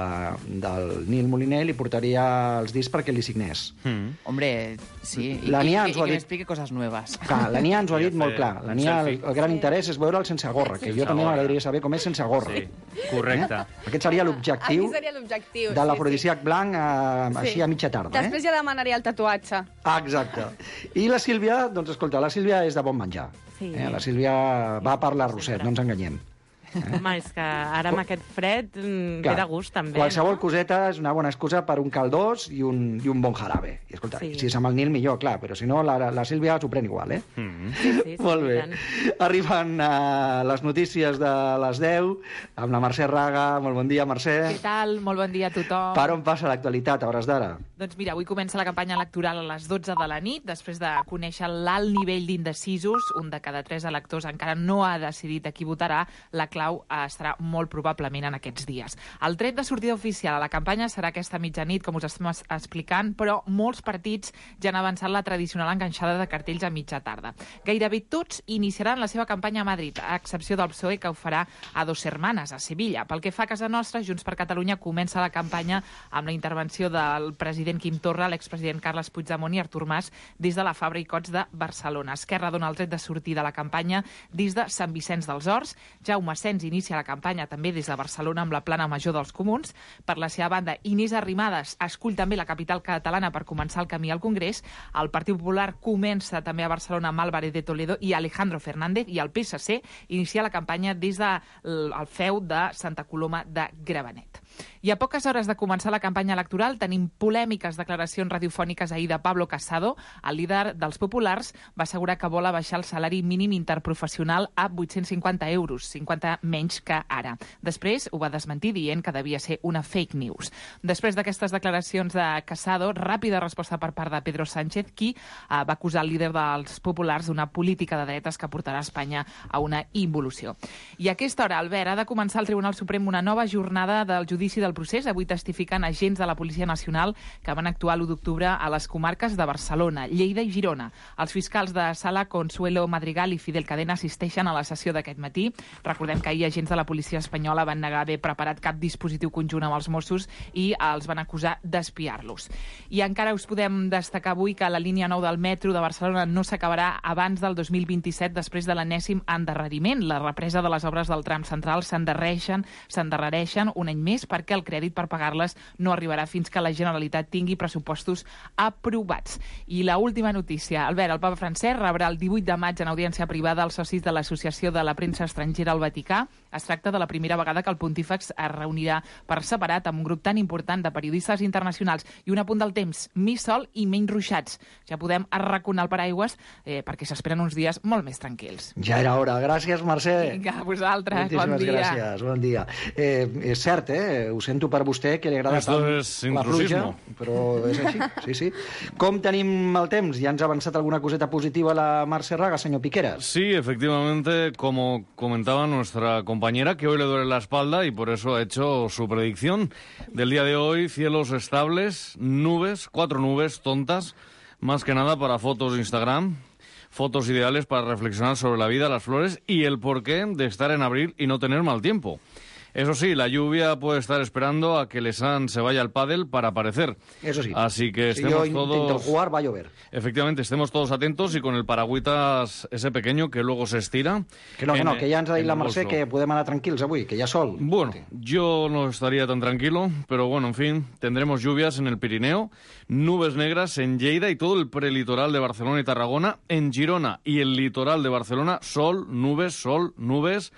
del Nil Moliner, li portaria els discs perquè li signés. Mm. Hombre, sí. I, La Nia i, ens ho ha i que dit. m'expliqui coses nuevas. Clar, la Nia ens ho ha dit molt clar. La Nia, el, el gran Sí. interès és veure'l sense gorra, que jo també m'agradaria saber com és sense gorra. Sí, correcte. Eh? Aquest seria l'objectiu Aquí seria l'objectiu. de l'afrodisíac blanc a, Sí. així a mitja tarda. Eh? Després ja demanaria el tatuatge. Ah, exacte. I la Sílvia, doncs escolta, la Sílvia és de bon menjar. Sí. Eh? La Sílvia va per la Roset, no ens enganyem. Home, és que ara amb aquest fred mm, Clar, ve de gust, també. Qualsevol no? coseta és una bona excusa per un caldós i un, i un bon jarabe. I escolta, Sí. si és amb el Nil millor, clar, però si no, la, la Sílvia s'ho pren igual, eh? Mm. Sí, sí, sí, Molt bé. i tant. Arriben uh, les notícies de les deu amb la Mercè Raga. Molt bon dia, Mercè. Què tal? Molt bon dia a tothom. Per on passa l'actualitat a hores d'ara? Doncs mira, avui comença la campanya electoral a les dotze de la nit, després de conèixer l'alt nivell d'indecisos. Un de cada tres electors encara no ha decidit a qui votarà. La clau eh, estarà molt probablement en aquests dies. El tret de sortida oficial a la campanya serà aquesta mitjanit, com us estem es- explicant, però molts partits ja han avançat la tradicional enganxada de cartells a mitja tarda. Gairebé tots iniciaran la seva campanya a Madrid, a excepció del P S O E, que ho farà a Dos Hermanas, a Sevilla. Pel que fa a casa nostra, Junts per Catalunya comença la campanya amb la intervenció del president Quim Torra, l'expresident Carles Puigdemont i Artur Mas des de la Fabra i Cots de Barcelona. Esquerra dona el tret de sortida a la campanya des de Sant Vicenç dels Horts. Jaume Sens inicia la campanya també des de Barcelona amb la plana major dels Comuns. Per la seva banda, Inés Arrimadas escull també la capital catalana per començar el camí al Congrés. El Partit Popular comença també a Barcelona amb Álvarez de Toledo i Alejandro Fernández, i el P S C inicia la campanya des del de feu de Santa Coloma de Gramenet. I a poques hores de començar la campanya electoral tenim polèmiques declaracions radiofòniques ahir de Pablo Casado. El líder dels populars va assegurar que vol abaixar el salari mínim interprofessional a vuit-cents cinquanta euros, cinquanta menys que ara. Després ho va desmentir dient que devia ser una fake news. Després d'aquestes declaracions de Casado, ràpida resposta per part de Pedro Sánchez, qui eh, va acusar el líder dels populars d'una política de dretes que portarà Espanya a una involució. I a aquesta hora, Albert, ha de començar al Tribunal Suprem una nova jornada del judici del procés. Avui testifiquen agents de la Policia Nacional que van actuar l'u d'octubre a les comarques de Barcelona, Lleida i Girona. Els fiscals de Sala, Consuelo Madrigal i Fidel Cadena assisteixen a la sessió d'aquest matí. Recordem que ahir agents de la policia espanyola van negar haver preparat cap dispositiu conjunt amb els Mossos i els van acusar d'espiar-los. I encara us podem destacar avui que la línia nou del metro de Barcelona no s'acabarà abans del dos mil vint-i-set, després de l'enèsim endarreriment. La represa de les obres del tram central s'endarrereixen, s'endarrereixen un any més perquè el crèdit per pagar-les no arribarà fins que la Generalitat tingui pressupostos aprovats. I la última notícia. Albert, el papa Francesc rebrà el divuit de maig en audiència privada els socis de l'Associació de la Premsa Estrangera al Vaticà. Es tracta de la primera vegada que el pontífex es reunirà per separat amb un grup tan important de periodistes internacionals. I un apunt del temps, més sol i menys ruixats. Ja podem arraconar el paraigües eh, perquè s'esperen uns dies molt més tranquils. Ja era hora. Gràcies, Mercè. Vinga, a vosaltres. Bon Moltíssimes dia. gràcies. Bon dia. Eh, és cert, eh? Ho sento per vostè, que li agrada Esto tant es la pluja, intrusismo. però és així. Sí, sí. Com tenim el temps? Ja ens ha avançat alguna coseta positiva la Mercè Raga, senyor Piqueras? Sí, efectivamente, como comentaba nuestra compañera, que hoy le duele la espalda y por eso ha hecho su predicción del día de hoy. Cielos estables, nubes, cuatro nubes tontas, más que nada para fotos de Instagram. Fotos ideales para reflexionar sobre la vida, las flores y el porqué de estar en abril y no tener mal tiempo. Eso sí, la lluvia puede estar esperando a que Lesan se vaya al pádel para aparecer. Eso sí. Así que Si estemos yo intento todos... jugar, va a llover. Efectivamente, estemos todos atentos y con el paragüitas ese pequeño que luego se estira. Que no, que en- no, que ja ens ha dit en la el Mercè bolso. que podem anar tranquils avui, que hi ha sol. Bueno, yo no estaría tan tranquilo, pero bueno, en fin, tendremos lluvias en el Pirineo, nubes negras en Lleida y todo el prelitoral de Barcelona y Tarragona, en Girona y el litoral de Barcelona, sol, nubes, sol, nubes.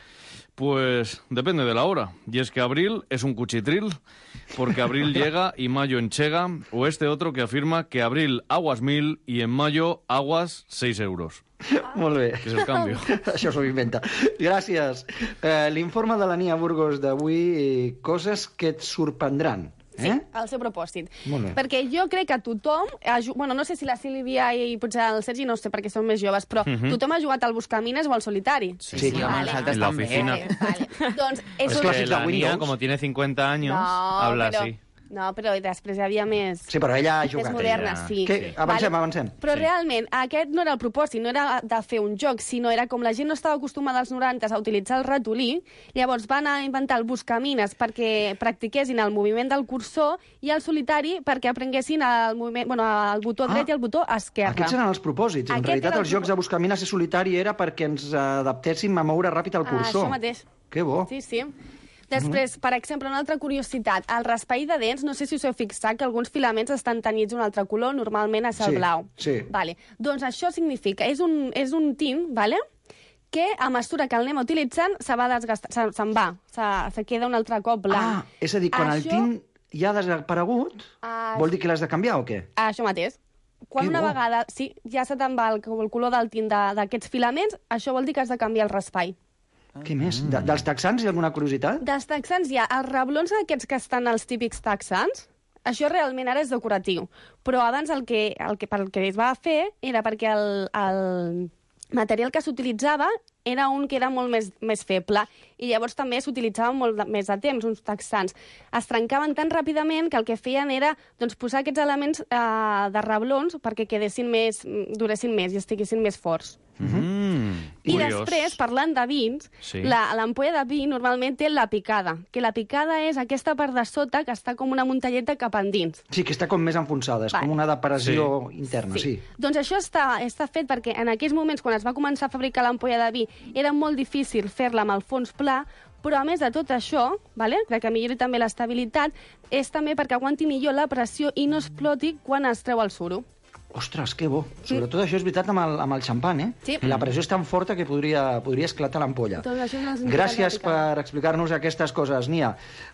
Pues depende de la hora. Y es que abril es un cuchitril, porque abril llega y mayo enchega, o este otro que afirma que abril aguas mil y en mayo aguas seis euros. Molt bé. Que és el canvi. Això s'ho inventa. Gràcies. Eh, L'informe de la Nia Burgos d'avui, eh, coses que et sorprendran. Sí, Eh? el seu propòsit. Molt bé. Perquè jo crec que tothom... Ha, ju- bueno, no sé si la Sílvia i potser el Sergi, no sé perquè són més joves, però Mhm. tothom ha jugat al Buscamines o al solitari. Sí, sí, sí, home, nosaltres també. Vale, vale. Doncs Es eso... que la Nia, como tiene cincuenta años, No, habla pero- así. No, però després hi havia més... Sí, però ella ha jugat. Més moderna, ella. sí. Que, avancem, vale. avancem. Però sí. realment, aquest no era el propòsit, no era de fer un joc, sinó era com la gent no estava acostumada als noranta a utilitzar el ratolí, llavors van a inventar el buscamines perquè practiquessin el moviment del cursor i el solitari perquè aprenguessin el, moviment, bueno, el botó dret ah, i el botó esquerre. Aquests eren els propòsits. En Aquest realitat, el els jocs de buscamines i solitari era perquè ens adaptéssim a moure ràpid el cursor. Ah, això mateix. Que bo. Sí, sí. Després, per exemple, una altra curiositat. El raspall de dents, no sé si us heu fixat que alguns filaments estan tenyits d'un altre color, normalment és el sí, blau. Sí. Vale. Doncs això significa, és un, és un tint, vale? que a mesura que el anem utilitzant se va desgastar, se'n se va, se, se queda un altre cop blanc. Ah, és a dir, quan això... el tint ja ha desaparegut, ah, vol dir que l'has de canviar o què? Ah, això mateix. Quan que una bo. vegada sí, ja se te'n va el, el color del tint d'aquests de, filaments, això vol dir que has de canviar el raspall. Què més? De, dels texans hi ha alguna curiositat? Dels texans hi ha els reblons aquests que estan als típics texans. Això realment ara és decoratiu. Però abans el que, el que, pel que es va fer era perquè el, el material que s'utilitzava era un que era molt més, més feble i llavors també s'utilitzaven molt de, més de temps, uns texans. Es trencaven tan ràpidament que el que feien era doncs, posar aquests elements eh, de reblons perquè quedessin més, duressin més i estiguessin més forts. Mm, I curiós. Després, parlant de vins, sí. l'ampolla de vi normalment té la picada, que la picada és aquesta part de sota que està com una muntalleta cap endins. Sí, que està com més enfonsada, és vale. com una depressió sí. interna, sí. sí. Doncs això està, està fet perquè en aquells moments, quan es va començar a fabricar l'ampolla de vi, era molt difícil fer-la amb el fons pla, però a més de tot això, vale? que millori també l'estabilitat, és també perquè aguanti millor la pressió i no exploti quan es treu el suro. Ostres, que bo. Sobretot mm. això és veritat amb el, amb el xampan, eh? Sí. La pressió és tan forta que podria, podria esclatar l'ampolla. Gràcies per explicar-nos aquestes coses, Nia.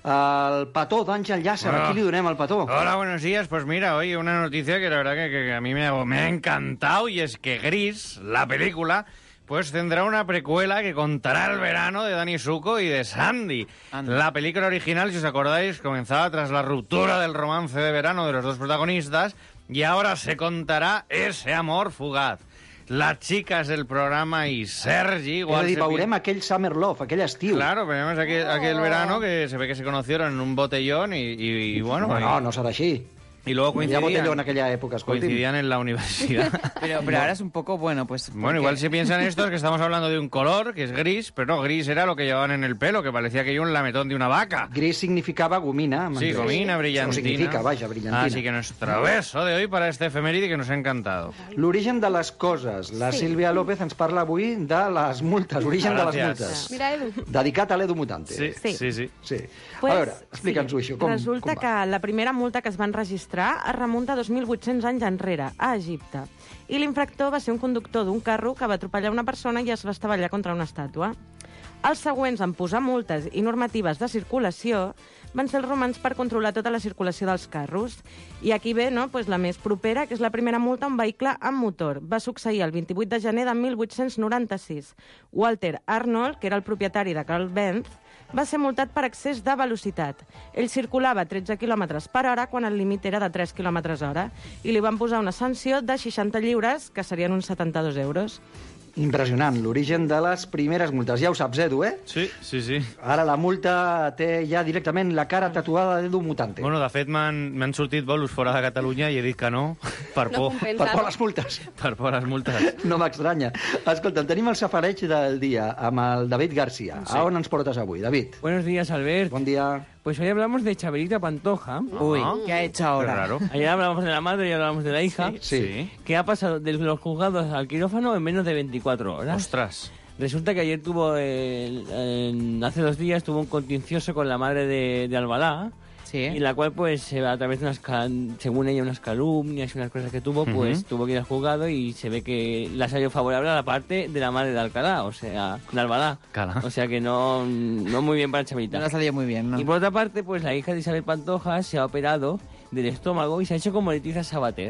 El petó d'Àngel Llàcer, bueno. a qui li donem el petó? Hola, buenos días. Pues mira, hoy una noticia que la verdad que, que a mí me ha, me ha encantado y es que Gris, la película, pues tendrá una precuela que contará el verano de Dani Zuko y de Sandy. Anda. La película original, si os acordáis, comenzaba tras la ruptura del romance de verano de los dos protagonistas y ahora se contará ese amor fugaz. Las chicas del programa y Sergi... Igual és a dir, veurem pi... aquell Summer Love, aquell estiu. Claro, veremos aquel, aquel verano que se ve que se conocieron en un botellón y, y, y bueno... No, no será así. Y luego coincidían, botellón en aquella época, coincidían en la universidad. pero, pero ahora es un poco, bueno, pues... Bueno, porque... igual si piensan estos que estamos hablando de un color, que es gris, pero no, gris era lo que llevaban en el pelo, que parecía que hay un lametón de una vaca. Gris significaba gomina. Sí, gomina, brillantina. O significa, vaja, brillantina. Así que nuestro beso de hoy para este efeméride que nos ha encantado. L'origen de les coses. La sí. Sílvia López ens parla avui de les multes, origen de les multes. Mira, Edu. Dedicat a l'Edu Mutante. Sí, sí, sí. sí. sí. Pues, a veure, explica'ns-ho sí. això. Com, Resulta com que la primera multa que es van registrar es remunta dos mil vuit-cents anys enrere, a Egipte. I l'infractor va ser un conductor d'un carro que va atropellar una persona i es va estavellar contra una estàtua. Els següents en posar multes i normatives de circulació van ser els romans per controlar tota la circulació dels carros. I aquí ve no, pues la més propera, que és la primera multa a un vehicle amb motor. Va succeir el vint-i-vuit de gener de mil vuit-cents noranta-sis. Walter Arnold, que era el propietari de Carl Benz, va ser multat per excés de velocitat. Ell circulava a tretze quilòmetres per hora quan el límit era de tres quilòmetres hora i li van posar una sanció de seixanta lliures, que serien uns setanta-dos euros. Impressionant, l'origen de les primeres multes. Ja ho saps, Edu, eh? Sí, sí, sí. Ara la multa té ja directament la cara tatuada d'Edu Mutante. Bueno, de fet, m'han sortit bolos fora de Catalunya i he dit que no, per por. No per por a les multes. Per por a les multes. No m'estranya. Escolta, tenim el safareig del dia amb el David García. Sí. A on ens portes avui, David? Buenos días, Albert. Bon dia. Pues hoy hablamos de Chabelita Pantoja. Uy, ¿qué ha hecho ahora? Qué raro. Ayer hablamos de la madre y hablamos de la hija. Sí. sí. Que ha pasado de los juzgados al quirófano en menos de veinticuatro horas. Ostras. Resulta que ayer tuvo, el, el, hace dos días, tuvo un contencioso con la madre de, de Albalá. Sí. Y la cual, pues, a través de unas, según ella, unas calumnias y unas cosas que tuvo, pues, uh-huh. tuvo que ir al juzgado y se ve que la salió favorable a la parte de la madre de Alcalá, o sea, de Albalá. Cala. O sea que no, no muy bien para Chabelita. No la salió muy bien, ¿no? Y por otra parte, pues, la hija de Isabel Pantoja se ha operado del estómago y se ha hecho como Leticia Sabater.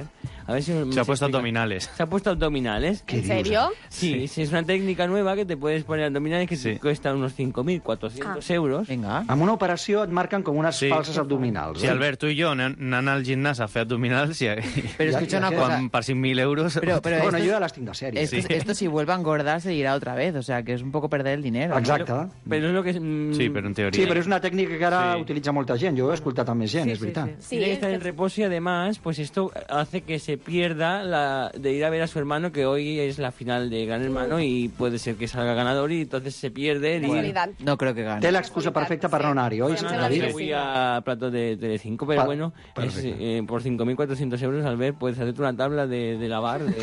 A ver si me Se ha puesto explica. abdominales. Se ha puesto abdominales. ¿En serio? Sí, sí, es una técnica nueva que te puedes poner abdominales que te cuesta unos cinco mil cuatrocientos euros. Vinga. Amb una operació et marquen com unes Sí. falses abdominals. Si eh? Albert, tu i jo anem anant al gimnàs a fer abdominals i, Pero Ya- escucha ya una que- cosa. quan, per cinc mil euros... Pero, pero Bueno, esto, yo ya las tengo series. esto, esto si vuelve a engordar se dirá otra vez, o sea que es un poco perder el dinero. ¿no? Exacte. Pero es lo que... mm, Sí, però en teoria... Sí, però és una tècnica que ara Sí. utilitza molta gent. Jo he escoltat a més gent, és veritat. Sí, Tiene que estar en reposo y además, pues esto hace que se pierda la de ir a ver a su hermano, que hoy es la final de Gran Hermano y puede ser que salga ganador y entonces se pierde. És veritat. No creo que gane. Té l'excusa perfecta per no anar-hi, oi? Sí, em No, sembla no, bé yo que voy sí. a plato de Telecinco, pero Pa- bueno, es, perfecto. eh, por cinco mil cuatrocientos euros, al ver, puedes hacerte una tabla de, de lavar de,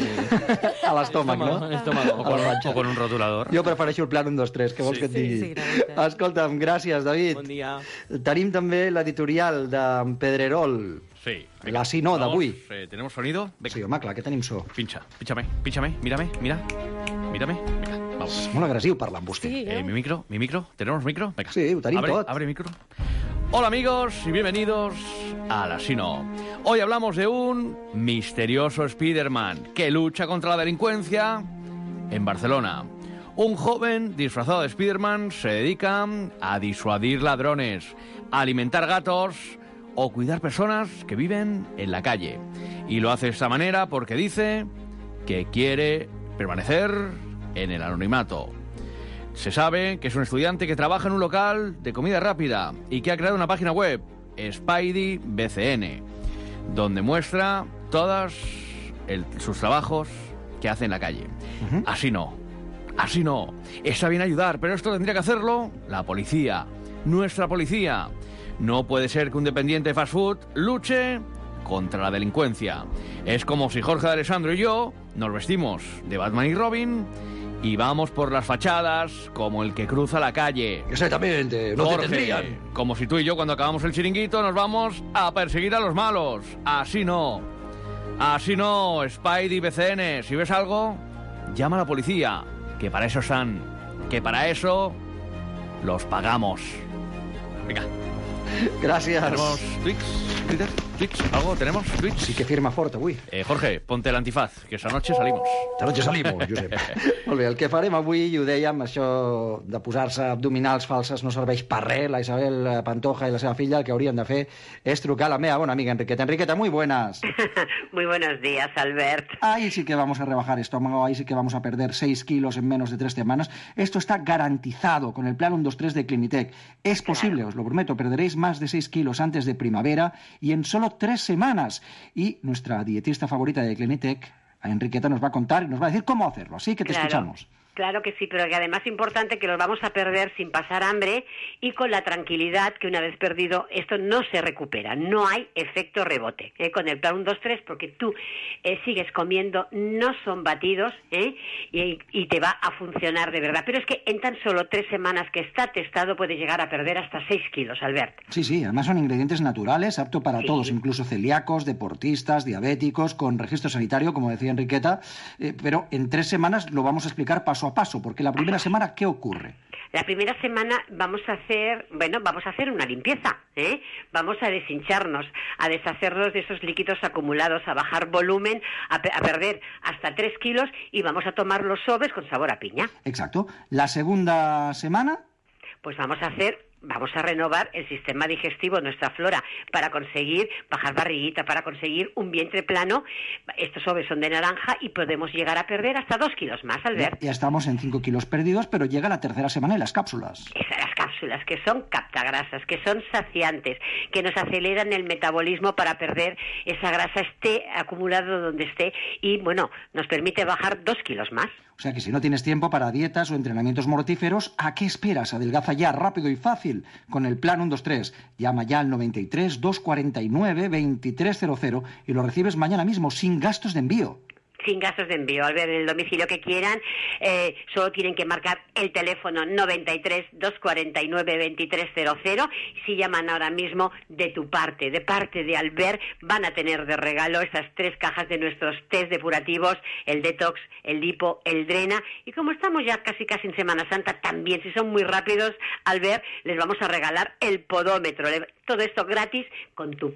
A l'estómac, no? estómago, estómago. O con, un, o con un rotulador. Jo prefereixo el plan un, dos, tres, que vols que et digui? Sí, sí, la veritat. Escolta'm, gràcies, David. Bon dia. Tenim també l'editorial d'en Pedrerol, Sí. la sí no d'avui. Eh, ¿Tenemos sonido? Venga. Sí, home, clar, que tenim so. Pincha, pínchame, pínchame, mírame, mira. Mírame, venga, vamos. Molt agressiu parlar amb vostè. Sí, Eh, mi micro, mi micro, ¿tenemos micro? Venga. Sí, ho tenim abre, tot. Abre micro. Hola amigos y bienvenidos a La Sino. Hoy hablamos de un misterioso Spider-Man que lucha contra la delincuencia en Barcelona. Un joven disfrazado de Spider-Man se dedica a disuadir ladrones, a alimentar gatos o cuidar personas que viven en la calle. Y lo hace de esta manera porque dice que quiere permanecer en el anonimato. Se sabe que es un estudiante que trabaja en un local de comida rápida y que ha creado una página web, Spidey B C N, donde muestra todos el- sus trabajos que hace en la calle. Así no, así no. Está bien ayudar, pero esto tendría que hacerlo la policía, nuestra policía. No puede ser que un dependiente de fast food luche contra la delincuencia. Es como si Jorge de Alessandro y yo nos vestimos de Batman y Robin y vamos por las fachadas como el que cruza la calle. Exactamente, no te Jorge, tendrían. como si tú y yo cuando acabamos el chiringuito nos vamos a perseguir a los malos. Así no. Así no, Spidey B C N. Si ves algo, llama a la policía. Que para eso están. Que para eso los pagamos. Venga. Gràcies. ¿Tenemos tweets? ¿Twitter? ¿Tweets? ¿Algo? ¿Tenemos tweets? Sí que firma fort avui. Eh, Jorge, ponte el antifaz, que esta noche salimos. Esta noche salimos, Josep. Molt bé, el que farem avui, i ho dèiem, això de posar-se abdominals falses no serveix per res. La Isabel Pantoja i la seva filla el que haurien de fer és trucar a la meva bona amiga Enriqueta. Enriqueta, muy buenas. Muy buenos días, Albert. Ahí sí que vamos a rebajar estómago, ahí sí que vamos a perder seis kilos en menos de tres semanas. Esto está garantizado con el plan uno dos tres de Clinitec. Es posible, os lo prometo, perderéis más de seis kilos antes de primavera y en solo tres semanas. Y nuestra dietista favorita de Clinitec, Enriqueta, nos va a contar y nos va a decir cómo hacerlo. Así que te Claro. escuchamos. Claro que sí, pero que además es importante que los vamos a perder sin pasar hambre y con la tranquilidad que una vez perdido esto no se recupera, no hay efecto rebote. ¿eh? Con el plan uno dos tres, porque tú eh, sigues comiendo, no son batidos ¿eh? y, y te va a funcionar de verdad. Pero es que en tan solo tres semanas que está testado puede llegar a perder hasta seis kilos, Albert. Sí, sí, además son ingredientes naturales, apto para Sí. todos, incluso celíacos, deportistas, diabéticos, con registro sanitario, como decía Enriqueta, eh, pero en tres semanas lo vamos a explicar paso a paso, porque la primera semana, ¿qué ocurre? La primera semana vamos a hacer, bueno, vamos a hacer una limpieza, ¿eh? Vamos a deshincharnos, a deshacernos de esos líquidos acumulados, a bajar volumen, a, pe- a perder hasta tres kilos y vamos a tomar los sobres con sabor a piña. Exacto. La segunda semana, Pues vamos a hacer, vamos a renovar el sistema digestivo, nuestra flora, para conseguir bajar barriguita, para conseguir un vientre plano. Estos sobres son de naranja y podemos llegar a perder hasta dos kilos más, Albert. ya estamos en cinco kilos perdidos, pero llega la tercera semana y las cápsulas. Esas las cápsulas que son captagrasas, que son saciantes, que nos aceleran el metabolismo para perder esa grasa esté acumulado donde esté y, bueno, nos permite bajar dos kilos más. O sea que si no tienes tiempo para dietas o entrenamientos mortíferos, ¿a qué esperas? Adelgaza ya, rápido y fácil, con el plan uno dos tres. Llama ya al noventa y tres, doscientos cuarenta y nueve, veintitrés cero cero y lo recibes mañana mismo, sin gastos de envío. Sin gastos de envío, al ver en el domicilio que quieran, eh, solo tienen que marcar el teléfono noventa y tres, doscientos cuarenta y nueve, veintitrés cero cero. Si llaman ahora mismo, de tu parte, de parte de Albert, van a tener de regalo esas tres cajas de nuestros test depurativos, el detox, el lipo, el drena. Y como estamos ya casi casi en Semana Santa, también si son muy rápidos, Albert, les vamos a regalar el podómetro. Le- Todo esto gratis con tu plan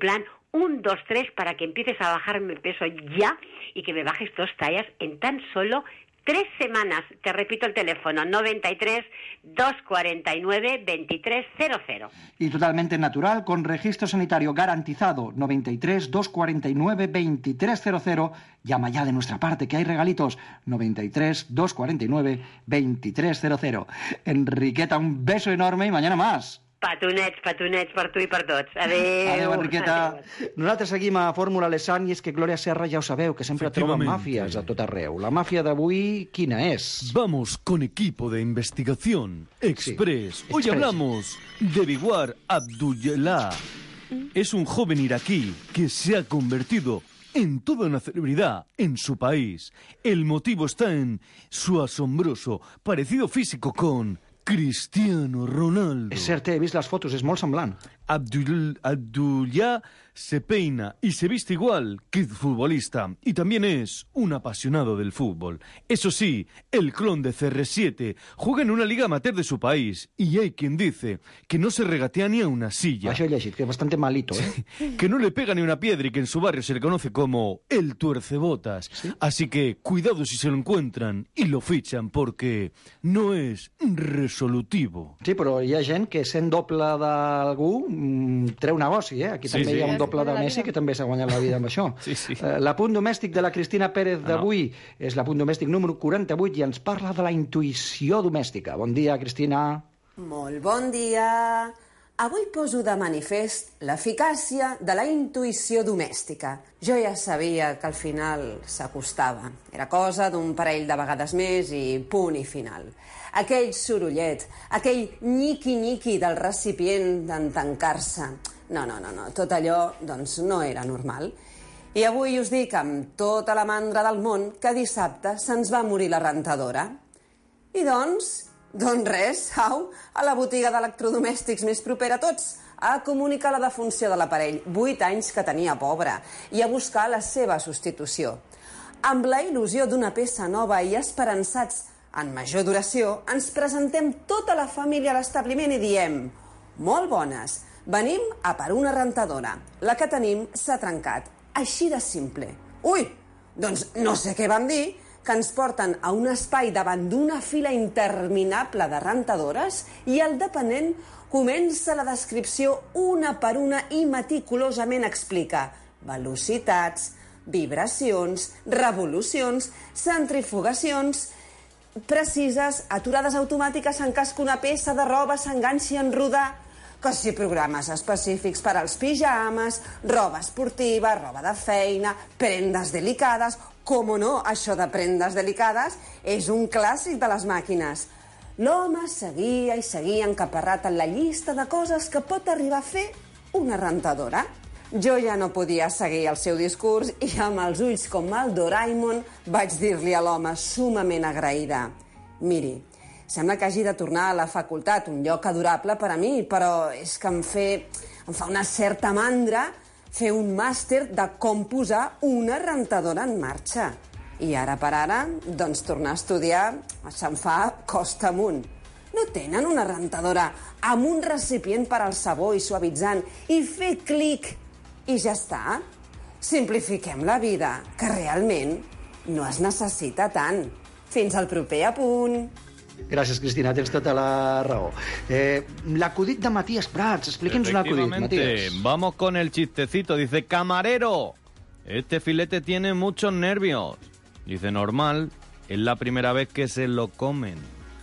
un dos tres para que empieces a bajarme el peso ya y que me bajes dos tallas en tan solo tres semanas. Te repito el teléfono, noventa y tres, doscientos cuarenta y nueve, veintitrés cero cero. Y totalmente natural, con registro sanitario garantizado, noventa y tres, doscientos cuarenta y nueve, veintitrés cero cero. Llama ya de nuestra parte, que hay regalitos, noventa y tres, doscientos cuarenta y nueve, veintitrés cero cero. Enriqueta, un beso enorme i mañana más. Petonets, petonets per tu i per tots. Adéu. Adéu, Enriqueta. Adéu. Nosaltres seguim a Fórmula Lesan i és que Glòria Serra ja ho sabeu, que sempre troba màfies a tot arreu. La màfia d'avui, quina és? Vamos con equipo de investigación Express. Sí, Hoy hablamos de Biguar Abdullah. Es un joven iraquí que se ha convertido en toda una celebridad en su país. El motivo está en su asombroso parecido físico con Cristiano Ronaldo. És cert, he vist les fotos, és molt semblant. Abdul, Abdullah se peina y se viste igual que el futbolista y también es un apasionado del fútbol. Eso sí, el clon de C R siete juega en una liga amateur de su país y hay quien dice que no se regatea ni a una silla. Això he llegit, que és bastante malito, ¿eh? Sí, que no le pega ni una piedra y que en su barrio se le conoce como el tuercebotas. ¿Sí? Así que cuidado si se lo encuentran y lo fichan porque no es resolutivo. Sí, però hi ha gent que sent doble d'algú mmm, treu negoci, eh? Aquí sí, també sí. Hi ha un doble de Messi que també s'ha guanyat la vida amb això. Sí, sí. Uh, l'apunt domèstic de la Cristina Pérez d'avui ah, no. és l'apunt domèstic número quaranta-vuit i ens parla de la intuïció domèstica. Bon dia, Cristina. Molt bon dia. Avui poso de manifest l'eficàcia de la intuïció domèstica. Jo ja sabia que al final s'acostava. Era cosa d'un parell de vegades més i punt i final. Aquell sorollet, aquell nyiqui-nyiqui del recipient d'en tancar-se. No, no, no, no, tot allò, doncs, no era normal. I avui us dic amb tota la mandra del món que dissabte se'ns va morir la rentadora. I doncs, doncs res, au, a la botiga d'electrodomèstics més propera a tots, a comunicar la defunció de l'aparell, vuit anys que tenia pobre, i a buscar la seva substitució. Amb la il·lusió d'una peça nova i esperançats en major duració, ens presentem tota la família a l'establiment i diem: molt bones, venim a per una rentadora. La que tenim s'ha trencat. Així de simple. Ui, doncs no sé què vam dir, que ens porten a un espai davant d'una fila interminable de rentadores i el dependent comença la descripció una per una i meticulosament explica velocitats, vibracions, revolucions, centrifugacions precises, aturades automàtiques en cas que una peça de roba s'enganxi en rodar, que si programes específics per als pijames, roba esportiva, roba de feina, prendes delicades. Com no, això de prendes delicades és un clàssic de les màquines. L'home seguia i seguia encaparrat en la llista de coses que pot arribar a fer una rentadora. Jo ja no podia seguir el seu discurs i amb els ulls com el Doraemon vaig dir-li a l'home sumament agraïda: miri, sembla que hagi de tornar a la facultat, un lloc adorable per a mi, però és que em, fe, em fa una certa mandra fer un màster de com posar una rentadora en marxa. I ara per ara, doncs tornar a estudiar se'm fa costa amunt. No tenen una rentadora amb un recipient per al sabó i suavitzant i fer clic i ja està? Simplifiquem la vida, que realment no es necessita tant. Fins al proper apunt. Gràcies, Cristina, tens tota la raó. Eh, l'acudit de Matías Prats, explíquenos un acudit, Matías. Vamos con el chistecito. Dice: camarero, este filete tiene muchos nervios. Dice: normal, es la primera vez que se lo comen.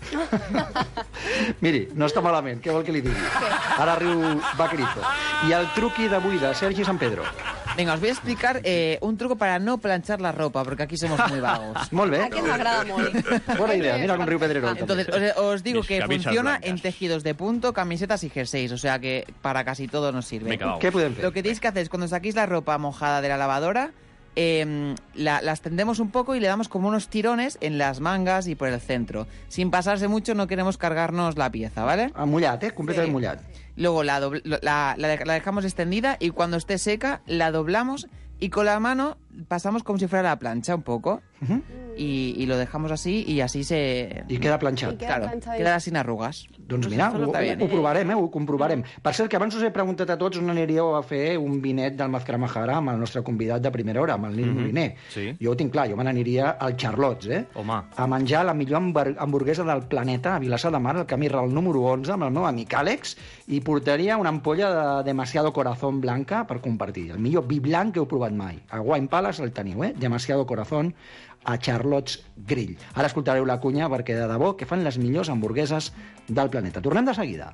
Miri, no està malament, què vol que li digui? Ara riu Vaquerizo. I el truqui d'avui de Sergi San Pedro. Venga, os voy a explicar eh, un truco para no planchar la ropa, porque aquí somos muy vagos. Molt bé. Aquest m'agrada molt. Buena idea, mira con Río Pedrerol. Entonces, os, os digo Mis que funciona blancas. En tejidos de punto, camisetas y jerseys, o sea que para casi todo nos sirve. ¿Qué pueden hacer? Lo que tenéis que hacer es cuando saquéis la ropa mojada de la lavadora, eh, la, la extendemos un poco y le damos como unos tirones en las mangas y por el centro. Sin pasarse mucho, no queremos cargarnos la pieza, ¿vale? Ah, mullat, ¿eh? Completamente mullat. Luego la, doble, la, la, la dejamos extendida y cuando esté seca la doblamos Y con la mano pasamos como si fuera la plancha un poco. Uh-huh. y, y lo dejamos así y así se... I queda planxat. I queda claro, planxat. Queda sin arrugues. Doncs mira, ho, ho, ho provarem, eh? Ho comprovarem. Per cert, que abans us he preguntat a tots on aniríeu a fer un vinet del Mazcramajara amb el nostre convidat de primera hora, amb el Nil mm-hmm. Moliner. Sí. Jo ho tinc clar, jo me n'aniria al Charlots, eh? Home. A menjar la millor hamburguesa del planeta a Vilassar de Mar, al camí Ral número onze, amb el meu amic Àlex, i portaria una ampolla de Demasiado Corazón blanca per compartir. El millor vi blanc que heu provat mai. A Wine Palace el teniu, eh? Demasiado Corazón a Charlotte's Grill. Ara escoltareu la cunya perquè de debò que fan les millors hamburgueses del planeta. Tornem de seguida.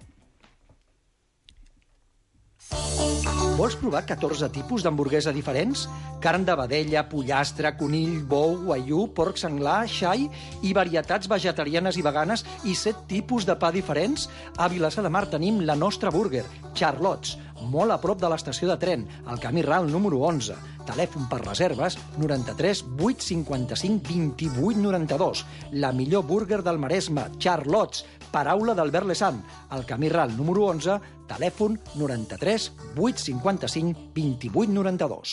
Vols provar catorze tipus d'hamburguesa diferents? Carn de vedella, pollastre, conill, bou, guaiú, porc senglar, xai i varietats vegetarianes i veganes i set tipus de pa diferents? A Vilassar de Mar tenim la nostra burger, Charlotte's, molt a prop de l'estació de tren, al camí Ral número onze. Telèfon per reserves noranta-tres vuit cinquanta-cinc vint-i-vuit noranta-dos. La millor burger del Maresme, Charlotte's, paraula d'Albert Lessant. Al camí Ral número onze, telèfon noranta-tres vuit cinquanta-cinc vint-i-vuit noranta-dos.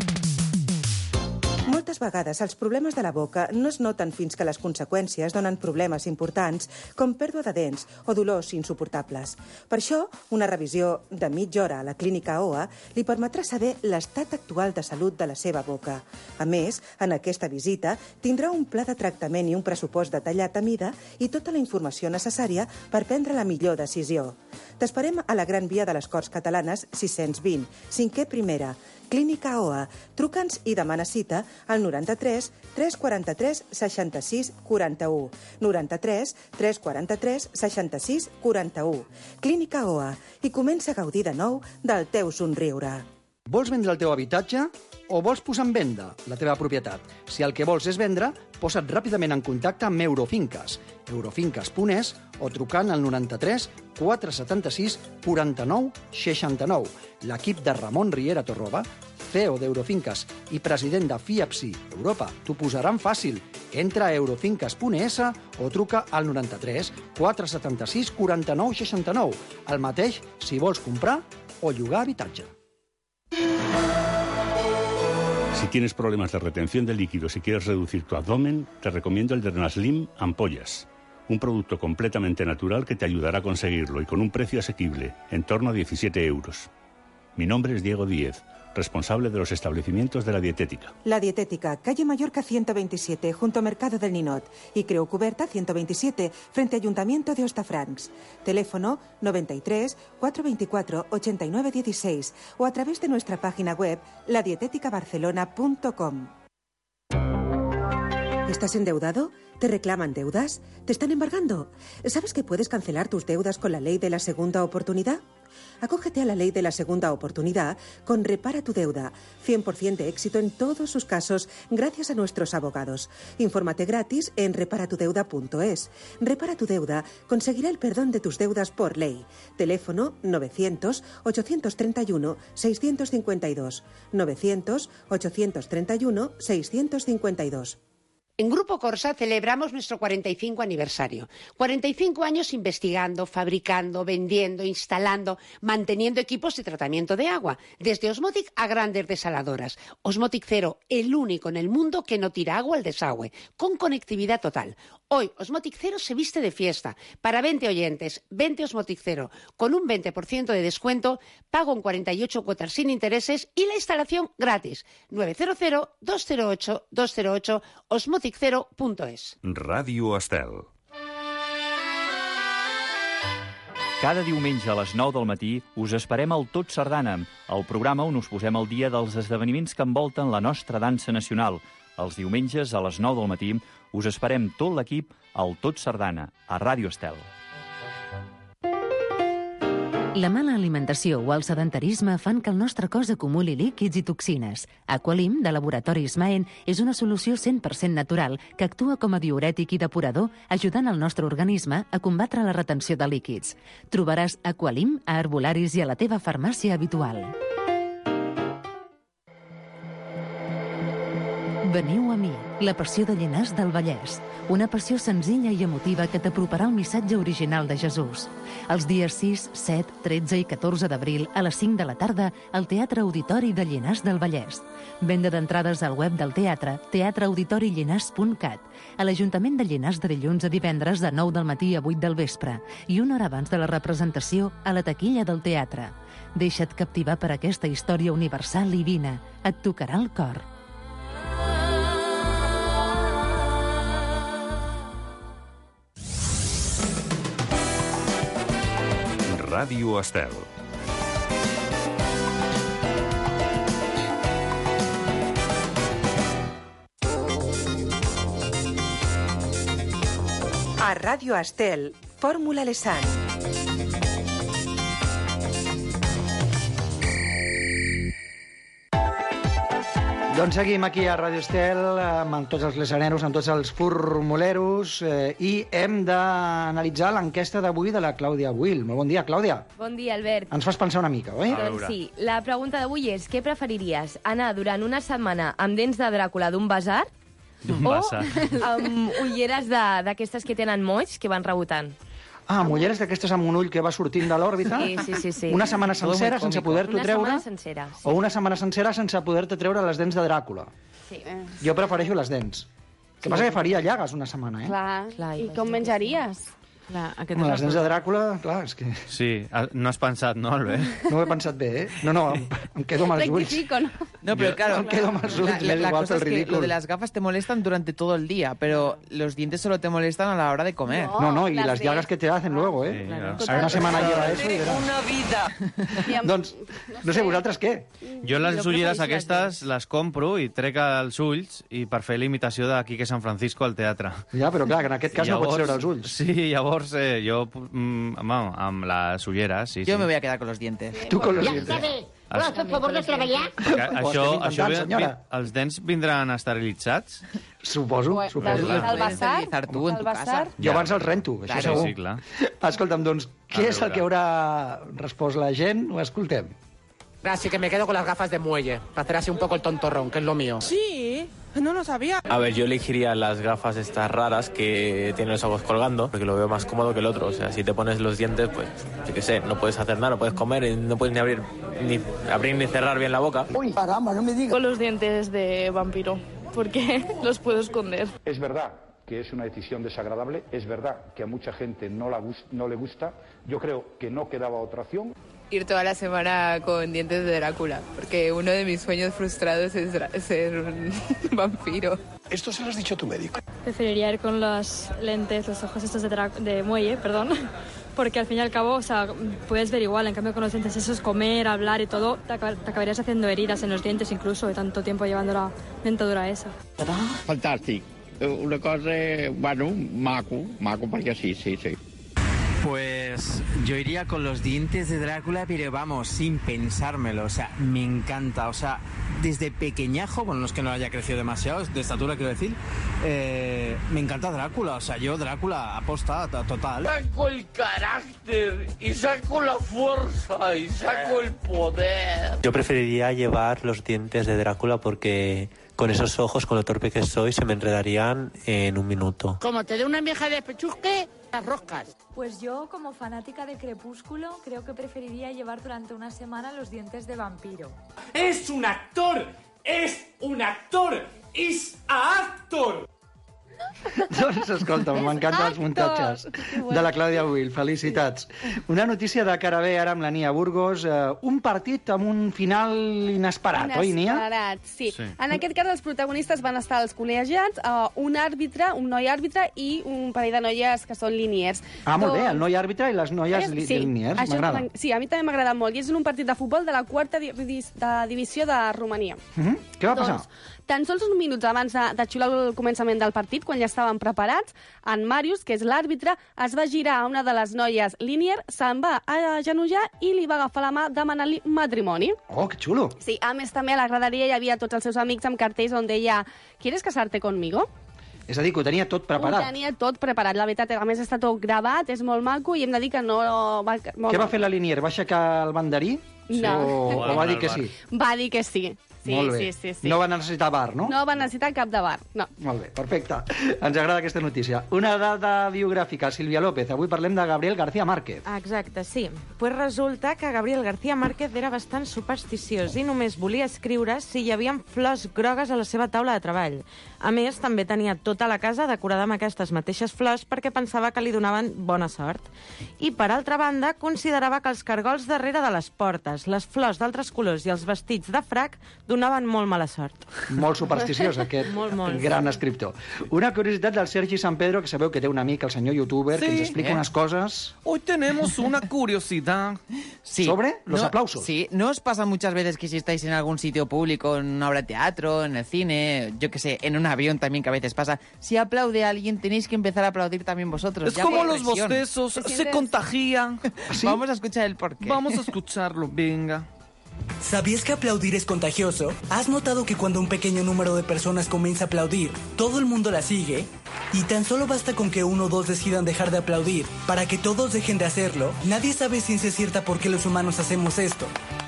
Moltes vegades els problemes de la boca no es noten fins que les conseqüències donen problemes importants com pèrdua de dents o dolors insuportables. Per això, una revisió de mitja hora a la clínica O A li permetrà saber l'estat actual de salut de la seva boca. A més, en aquesta visita tindrà un pla de tractament i un pressupost detallat a mida i tota la informació necessària per prendre la millor decisió. T'esperem a la Gran Via de les Corts Catalanes sis-cents vint, cinquè primera, Clínica O A. Truca'ns i demana cita al noranta-tres tres quaranta-tres seixanta-sis quaranta-u. noranta-tres tres quaranta-tres seixanta-sis quaranta-u. Clínica O A. I comença a gaudir de nou del teu somriure. Vols vendre el teu habitatge o vols posar en venda la teva propietat? Si el que vols és vendre, posa't ràpidament en contacte amb Eurofinques, eurofinques punt es o trucant al noranta-tres quatre setanta-sis quaranta-nou seixanta-nou. L'equip de Ramon Riera Torroba, C E O d'Eurofinques i president de F I A P S I Europa, t'ho posaran fàcil. Entra a eurofinques punt es o truca al noranta-tres quatre setanta-sis quaranta-nou seixanta-nou. El mateix si vols comprar o llogar habitatge. Si tienes problemas de retención de líquidos y quieres reducir tu abdomen, te recomiendo el Drenaslim Ampollas, un producto completamente natural que te ayudará a conseguirlo y con un precio asequible, en torno a diecisiete euros. Mi nombre es Diego Díez, responsable de los establecimientos de La Dietética. La Dietética, calle Mallorca ciento veintisiete, junto a Mercado del Ninot, y Creu Cuberta ciento veintisiete, frente a Ayuntamiento de Hostafrancs. Teléfono noventa y tres cuatrocientos veinticuatro ochenta y nueve dieciséis o a través de nuestra página web la dietética barcelona punto com. ¿Estás endeudado? ¿Te reclaman deudas? ¿Te están embargando? ¿Sabes que puedes cancelar tus deudas con la ley de la segunda oportunidad? Acógete a la ley de la segunda oportunidad con Repara tu Deuda. cien por ciento de éxito en todos sus casos gracias a nuestros abogados. Infórmate gratis en repara tu deuda punto es. Repara tu Deuda conseguirá el perdón de tus deudas por ley. Teléfono novecientos ochocientos treinta y uno seiscientos cincuenta y dos. novecientos ochocientos treinta y uno seiscientos cincuenta y dos. En Grupo Corsa celebramos nuestro cuarenta y cinco aniversario. cuarenta y cinco años investigando, fabricando, vendiendo, instalando, manteniendo equipos de tratamiento de agua, desde Osmotic a grandes desaladoras. Osmotic Cero, el único en el mundo que no tira agua al desagüe, con conectividad total. Hoy Osmotic Cero se viste de fiesta. Para veinte oyentes, veinte Osmotic Cero, con un veinte por ciento de descuento, pago en cuarenta y ocho cuotas sin intereses y la instalación gratis. nueve cero cero dos cero ocho dos cero ocho osmotic cero punto es. Ràdio Estel. Cada diumenge a les nou del matí us esperem al Tot Sardana, el programa on us posem al dia dels esdeveniments que envolten la nostra dansa nacional. Els diumenges a les nou del matí us esperem tot l'equip al Tot Sardana, a Ràdio Estel. La mala alimentació o el sedentarisme fan que el nostre cos acumuli líquids i toxines. Aqualim, de Laboratoris Maen, és una solució cent per cent natural que actua com a diurètic i depurador, ajudant el nostre organisme a combatre la retenció de líquids. Trobaràs Aqualim a herbolaris i a la teva farmàcia habitual. Veniu a mi, la passió de Llinars del Vallès. Una passió senzilla i emotiva que t'aproparà el missatge original de Jesús. Els dies sis, set, tretze i catorze d'abril a les cinc de la tarda al Teatre Auditori de Llinars del Vallès. Venda d'entrades al web del teatre, teatre auditori llinars punt cat. A l'Ajuntament de Llinars de dilluns a divendres de nou del matí a vuit del vespre i una hora abans de la representació a la taquilla del teatre. Deixa't captivar per aquesta història universal i vine. Et tocarà el cor. Ràdio Estel. A Ràdio Estel, Fórmula Lesan. Doncs seguim aquí a Ràdio Estel amb tots els lesaneros, amb tots els formuleros eh, i hem d'analitzar l'enquesta d'avui de la Clàudia Will. Molt bon dia, Clàudia. Bon dia, Albert. Ens fas pensar una mica, oi? Doncs sí. La pregunta d'avui és, què preferiries? Anar durant una setmana amb dents de Dràcula d'un basar D'un o basar. amb ulleres de- d'aquestes que tenen molls que van rebotant? Ah, mulleres d'aquestes amb un ull que va sortint de l'òrbita? Sí, sí, sí, sí. Una setmana sencera sense poder-t'ho Una treure? setmana sencera, sí. O una setmana sencera sense poder-te treure les dents de Dràcula? Sí. Jo prefereixo les dents. El que passa que faria llagues una setmana, eh? Clar, Clar i com menjaries? Clar, Home, les dents de Dràcula, clar, és que... Sí, no has pensat, no, Albert? No ho he pensat bé, eh? No, no, em, em quedo amb els ulls. Rectifico, ¿no? No, pero Yo- claro, me quedo más la, útil, la- es la igual cosa que es el que ridículo. lo de las gafas te molestan durante todo el día, pero los dientes solo te molestan a la hora de comer. No, no, y las llagas que te hacen luego, eh? Sí, claro. Ahora una setmana lleva eso i veràs. Una vida. Doncs, no sé, vosaltres què? Jo les Jo ulleres prefereixo aquestes les compro i trec els ulls i per fer la imitació de Quique San Francisco al teatre. Ja, però clar, que en aquest cas no pots treure els ulls. Sí, llavors eh, jo, mm, home, amb les ulleres, sí, sí. Yo me voy a quedar con los dientes. Tú con los Ja dientes. està bé. Voleu fer el favor de treballar? Que això, estem això intentant, ve- senyora. vi- els dents vindran esterilitzats? Suposo, Del, suposo. del basar? tu en Del tu basar? casa. Jo abans els rento, això Sí, segur. sí, clar. Escolta'm, doncs, què A és el veure. que haurà respost la gent? Ho escoltem. Así que me quedo con las gafas de muelle, para hacer así un poco el tontorrón, que es lo mío. Sí, no lo sabía. A ver, yo elegiría las gafas estas raras que tienen los ojos colgando, porque lo veo más cómodo que el otro. O sea, si te pones los dientes, pues, yo qué sé, no puedes hacer nada, no puedes comer, y no puedes ni abrir ni abrir ni cerrar bien la boca. Uy, caramba, no me digas. Con los dientes de vampiro, porque los puedo esconder. Es verdad que es una decisión desagradable, es verdad que a mucha gente no, la gus- no le gusta, yo creo que no quedaba otra opción. Ir toda la semana con dientes de Drácula, porque uno de mis sueños frustrados es dra- ser un vampiro. Esto se lo has dicho a tu médico. Preferiría ir con los lentes, los ojos estos de, dra- de muelle, perdón, porque al fin y al cabo, o sea, puedes ver igual, en cambio con los dientes esos, comer, hablar y todo, te, acab- te acabarías haciendo heridas en los dientes incluso, de tanto tiempo llevando la dentadura esa. Fantàstic. Una cosa, bueno, maco, maco perquè sí, sí, sí. Pues yo iría con los dientes de Drácula, pero vamos, sin pensármelo. O sea, me encanta. O sea, desde pequeñajo, bueno, no es que no haya crecido demasiado, de estatura quiero decir, eh, me encanta Drácula. O sea, yo Drácula, aposta to- total. Saco el carácter y saco la fuerza y saco el poder. Yo preferiría llevar los dientes de Drácula porque con esos ojos, con lo torpe que soy, se me enredarían en un minuto. Como te dé una vieja de pechusque, las roscas. Pues yo, como fanática de Crepúsculo, creo que preferiría llevar durante una semana los dientes de vampiro. ¡Es un actor! ¡Es un actor! ¡Es a actor! Doncs escolta, m'encanten els muntatges de la Clàudia Will. Felicitats. Una notícia de cara bé ara amb la Nia Burgos. Eh, un partit amb un final inesperat, oi, Nia? Inesperat, sí. Sí. En aquest cas, els protagonistes van estar els col·legiats, uh, un àrbitre, un noi àrbitre i un parell de noies que són liniers. Ah, molt bé, el noi àrbitre i les noies li sí, liniers, això m'agrada. m'en- Sí, a mi també m'ha agradat molt. I és un partit de futbol de la quarta di di de divisió de Romania. Mhm. Què va passar? Doncs, tan sols uns minuts abans de, de xiular el començament del partit, quan ja estaven preparats, en Màrius, que és l'àrbitre, es va girar a una de les noies Linier, se'n va agenollar i li va agafar la mà demanant-li matrimoni. Oh, que xulo. Sí, a més també a la graderia hi havia tots els seus amics amb cartells on deia ¿Quieres casarte conmigo? És a dir, que ho tenia tot preparat. Ho tenia tot preparat, la veritat. A més, està tot gravat, és molt maco i hem de dir que no... Va, molt Què va fer la Linier? Va aixecar el banderí? No. O, o va dir que sí? Va dir que sí. Sí, Molt bé. sí, sí, sí. No van necessitar bar, no? No van necessitar cap de bar, no. Molt bé, perfecte. Ens agrada aquesta notícia. Una dada biogràfica, Sílvia López. Avui parlem de Gabriel García Márquez. Exacte, sí. Pues resulta que Gabriel García Márquez era bastant supersticiós i només volia escriure si hi havia flors grogues a la seva taula de treball. A més, també tenia tota la casa decorada amb aquestes mateixes flors perquè pensava que li donaven bona sort. I, per altra banda, considerava que els cargols darrere de les portes, les flors d'altres colors i els vestits de frac donaven molt mala sort. Molt supersticiós, aquest molt, molt. gran escriptor. Una curiositat del Sergi San Pedro, que sabeu que té un amic, el senyor youtuber, Sí. que ens explica ¿Eh? unas cosas. Hoy tenemos una curiosidad. Sí. ¿Sobre los No, aplausos? Sí, ¿no os pasa muchas veces que si estáis en algún sitio público, en una obra de teatro, en el cine, yo que sé, en un avión también, que a veces pasa, si aplaude a alguien tenéis que empezar a aplaudir también vosotros? Es ya como por los presión. bostezos, ¿Te se sientes? contagian. Vamos a escuchar el porqué. Vamos a escucharlo, venga. ¿Sabías que aplaudir es contagioso? ¿Has notado que cuando un pequeño número de personas comienza a aplaudir, todo el mundo la sigue? Y tan solo basta con que uno o dos decidan dejar de aplaudir para que todos dejen de hacerlo. Nadie sabe ciencia cierta por qué los humanos hacemos esto.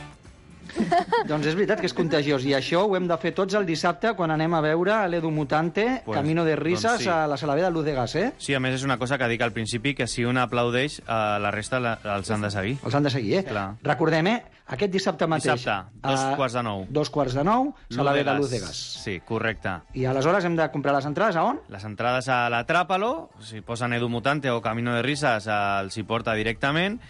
Doncs és veritat que és contagiós, i això ho hem de fer tots el dissabte quan anem a veure l'Edu Mutante, Pues, Camino de Risas, doncs sí. a la Sala B de Luz de Gas, eh? Sí, a més és una cosa que dic al principi, que si un aplaudeix, eh, la resta la, els han de seguir. Els han de seguir, eh? Clar. Recordem, eh? Aquest dissabte mateix... Dissabte, dos a quarts de nou. Dos quarts de nou, Sala B de Luz de Gas. Sí, correcte. I aleshores hem de comprar les entrades a on? Les entrades a l'Atrápalo, si posen Edu Mutante o Camino de Risas, els hi porta directament,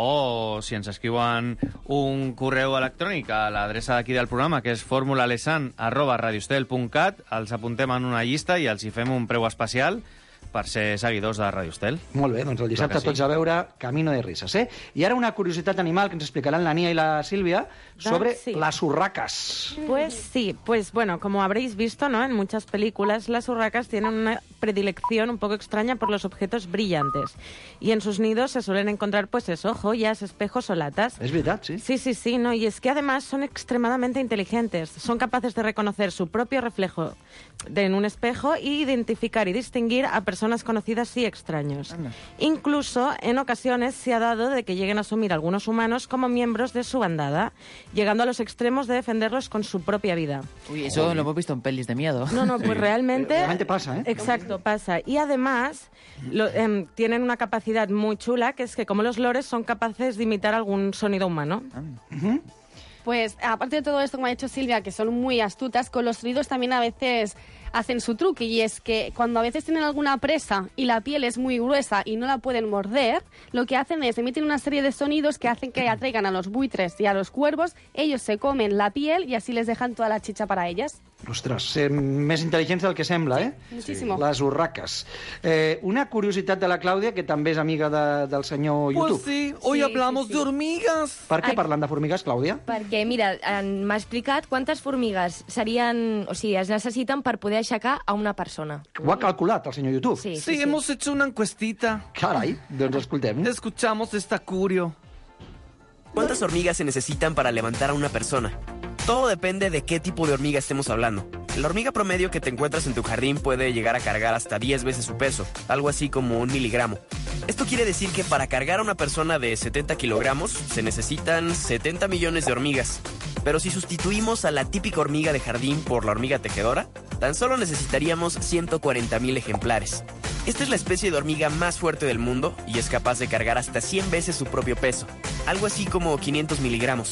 o si ens escriuen un correu electrònic a l'adreça d'aquí del programa, que és formulalesan arroba radiostel punt cat, els apuntem en una llista i els hi fem un preu especial per ser seguidors de Radio Estel. Molt bé, doncs el dissabte Clar que sí. tots a veure Camino de Risas, eh? I ara una curiositat animal que ens explicaran la Nia y la Silvia sobre sí. las urracas. Pues sí, pues bueno, como habréis visto, ¿no? En muchas películas las urracas tienen una predilección un poco extraña por los objetos brillantes. Y en sus nidos se suelen encontrar, pues eso, joyas, espejos o latas. Es verdad, sí. Sí, sí, sí, ¿no? Y es que además son extremadamente inteligentes. Son capaces de reconocer su propio reflejo de, en un espejo y identificar y distinguir a personas conocidas y extraños. Anda. Incluso, en ocasiones, se ha dado de que lleguen a asumir algunos humanos como miembros de su bandada, llegando a los extremos de defenderlos con su propia vida. Uy, eso lo hemos visto en pelis de miedo. No, no, pues realmente... Realmente pasa, ¿eh? Exacto, pasa. Y además lo, em, tienen una capacidad muy chula, que es que como los lores son capaces de imitar algún sonido humano. Uh-huh. Pues aparte de todo esto, como ha dicho Silvia, que son muy astutas, con los sonidos también a veces hacen su truque, y es que cuando a veces tienen alguna presa y la piel es muy gruesa y no la pueden morder, lo que hacen es emiten una serie de sonidos que hacen que atraigan a los buitres y a los cuervos, ellos se comen la piel y así les dejan toda la chicha para ellas. Ostres, eh, més intel·ligència del que sembla, eh? Muchísimo. Les urraques. Eh, una curiositat de la Clàudia, que també és amiga de, del senyor Pues YouTube. sí, hoy Sí, hablamos sí, sí. de hormigas. Per què Ai. parlant de formigues, Clàudia? Perquè, mira, en- m'ha explicat quantes formigues serien, o sigui, es necessiten per poder aixecar a una persona. Ho ha calculat el senyor YouTube? Sí, Sí, hemos hecho una encuestita. Carai, doncs escoltem. Escuchamos esta curio. ¿Cuántas hormigas se necesitan para levantar a una persona? Todo depende de qué tipo de hormiga estemos hablando. La hormiga promedio que te encuentras en tu jardín puede llegar a cargar hasta diez veces su peso, algo así como un miligramo. Esto quiere decir que para cargar a una persona de setenta kilogramos se necesitan setenta millones de hormigas. Pero si sustituimos a la típica hormiga de jardín por la hormiga tejedora, tan solo necesitaríamos ciento cuarenta mil ejemplares. Esta es la especie de hormiga más fuerte del mundo y es capaz de cargar hasta cien veces su propio peso, algo así como quinientos miligramos.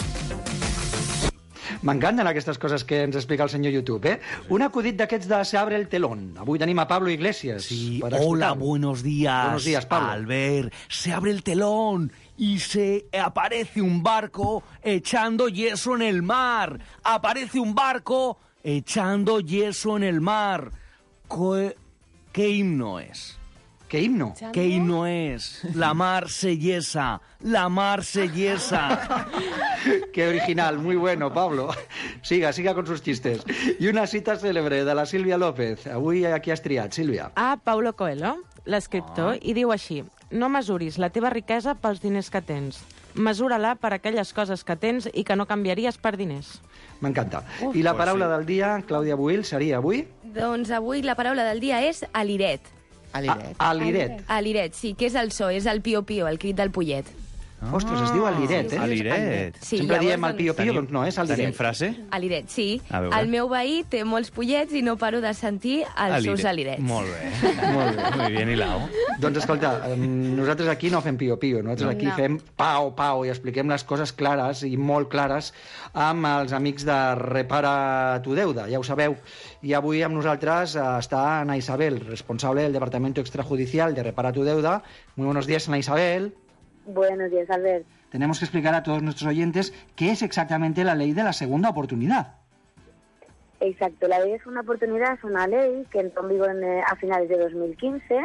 M'encanten aquestes coses que ens explica el senyor YouTube, eh? Un acudit d'aquests de Se abre el telón. Avui tenim a Pablo Iglesias. Sí, per hola, explicar-ho. buenos días. Buenos días, Pablo. Albert, se abre el telón y se aparece un barco echando yeso en el mar. Aparece un barco echando yeso en el mar. ¿Qué, qué himno es? ¿Qué himno? ¿Qué himno es? La mar se yesa, la mar se yesa. Qué original, muy bueno, Pablo. Siga, siga con sus chistes. I una cita cèlebre de la Sílvia López. Avui aquí has triat, Sílvia. A Paulo Coelho, l'escriptor, i diu així: no mesuris la teva riquesa pels diners que tens. Mesura-la per aquelles coses que tens i que no canviaries per diners. M'encanta. Uf, I la pues paraula sí. del dia, Clàudia Buil, seria avui? Doncs avui la paraula del dia és aliret. Aliret. A, aliret. Aliret, sí, que és el so, és el pio-pio, el crit del pollet. Ah. Ostres, es diu aliret, eh? Aliret. Sí, Sempre llavors, diem el doncs- pio-pio, doncs no, és aliret. Tenim frase? Aliret, sí. A veure. El meu veí té molts pollets i no paro de sentir els seus alirets. Molt bé, molt bé. Muy bien hilado. Doncs escolta, nosaltres aquí no fem pio-pio, nosaltres aquí No. fem pau-pau i expliquem les coses clares i molt clares amb els amics de Repara tu deuda, ja ho sabeu. I avui amb nosaltres està Ana Isabel, responsable del Departamento Extrajudicial de Repara tu deuda. Muy buenos días, Ana Isabel. Buenos días, Albert. Tenemos que explicar a todos nuestros oyentes qué es exactamente la ley de la segunda oportunidad. Exacto, la ley de segunda oportunidad es una ley que entró en vigor en, eh, a finales de dos mil quince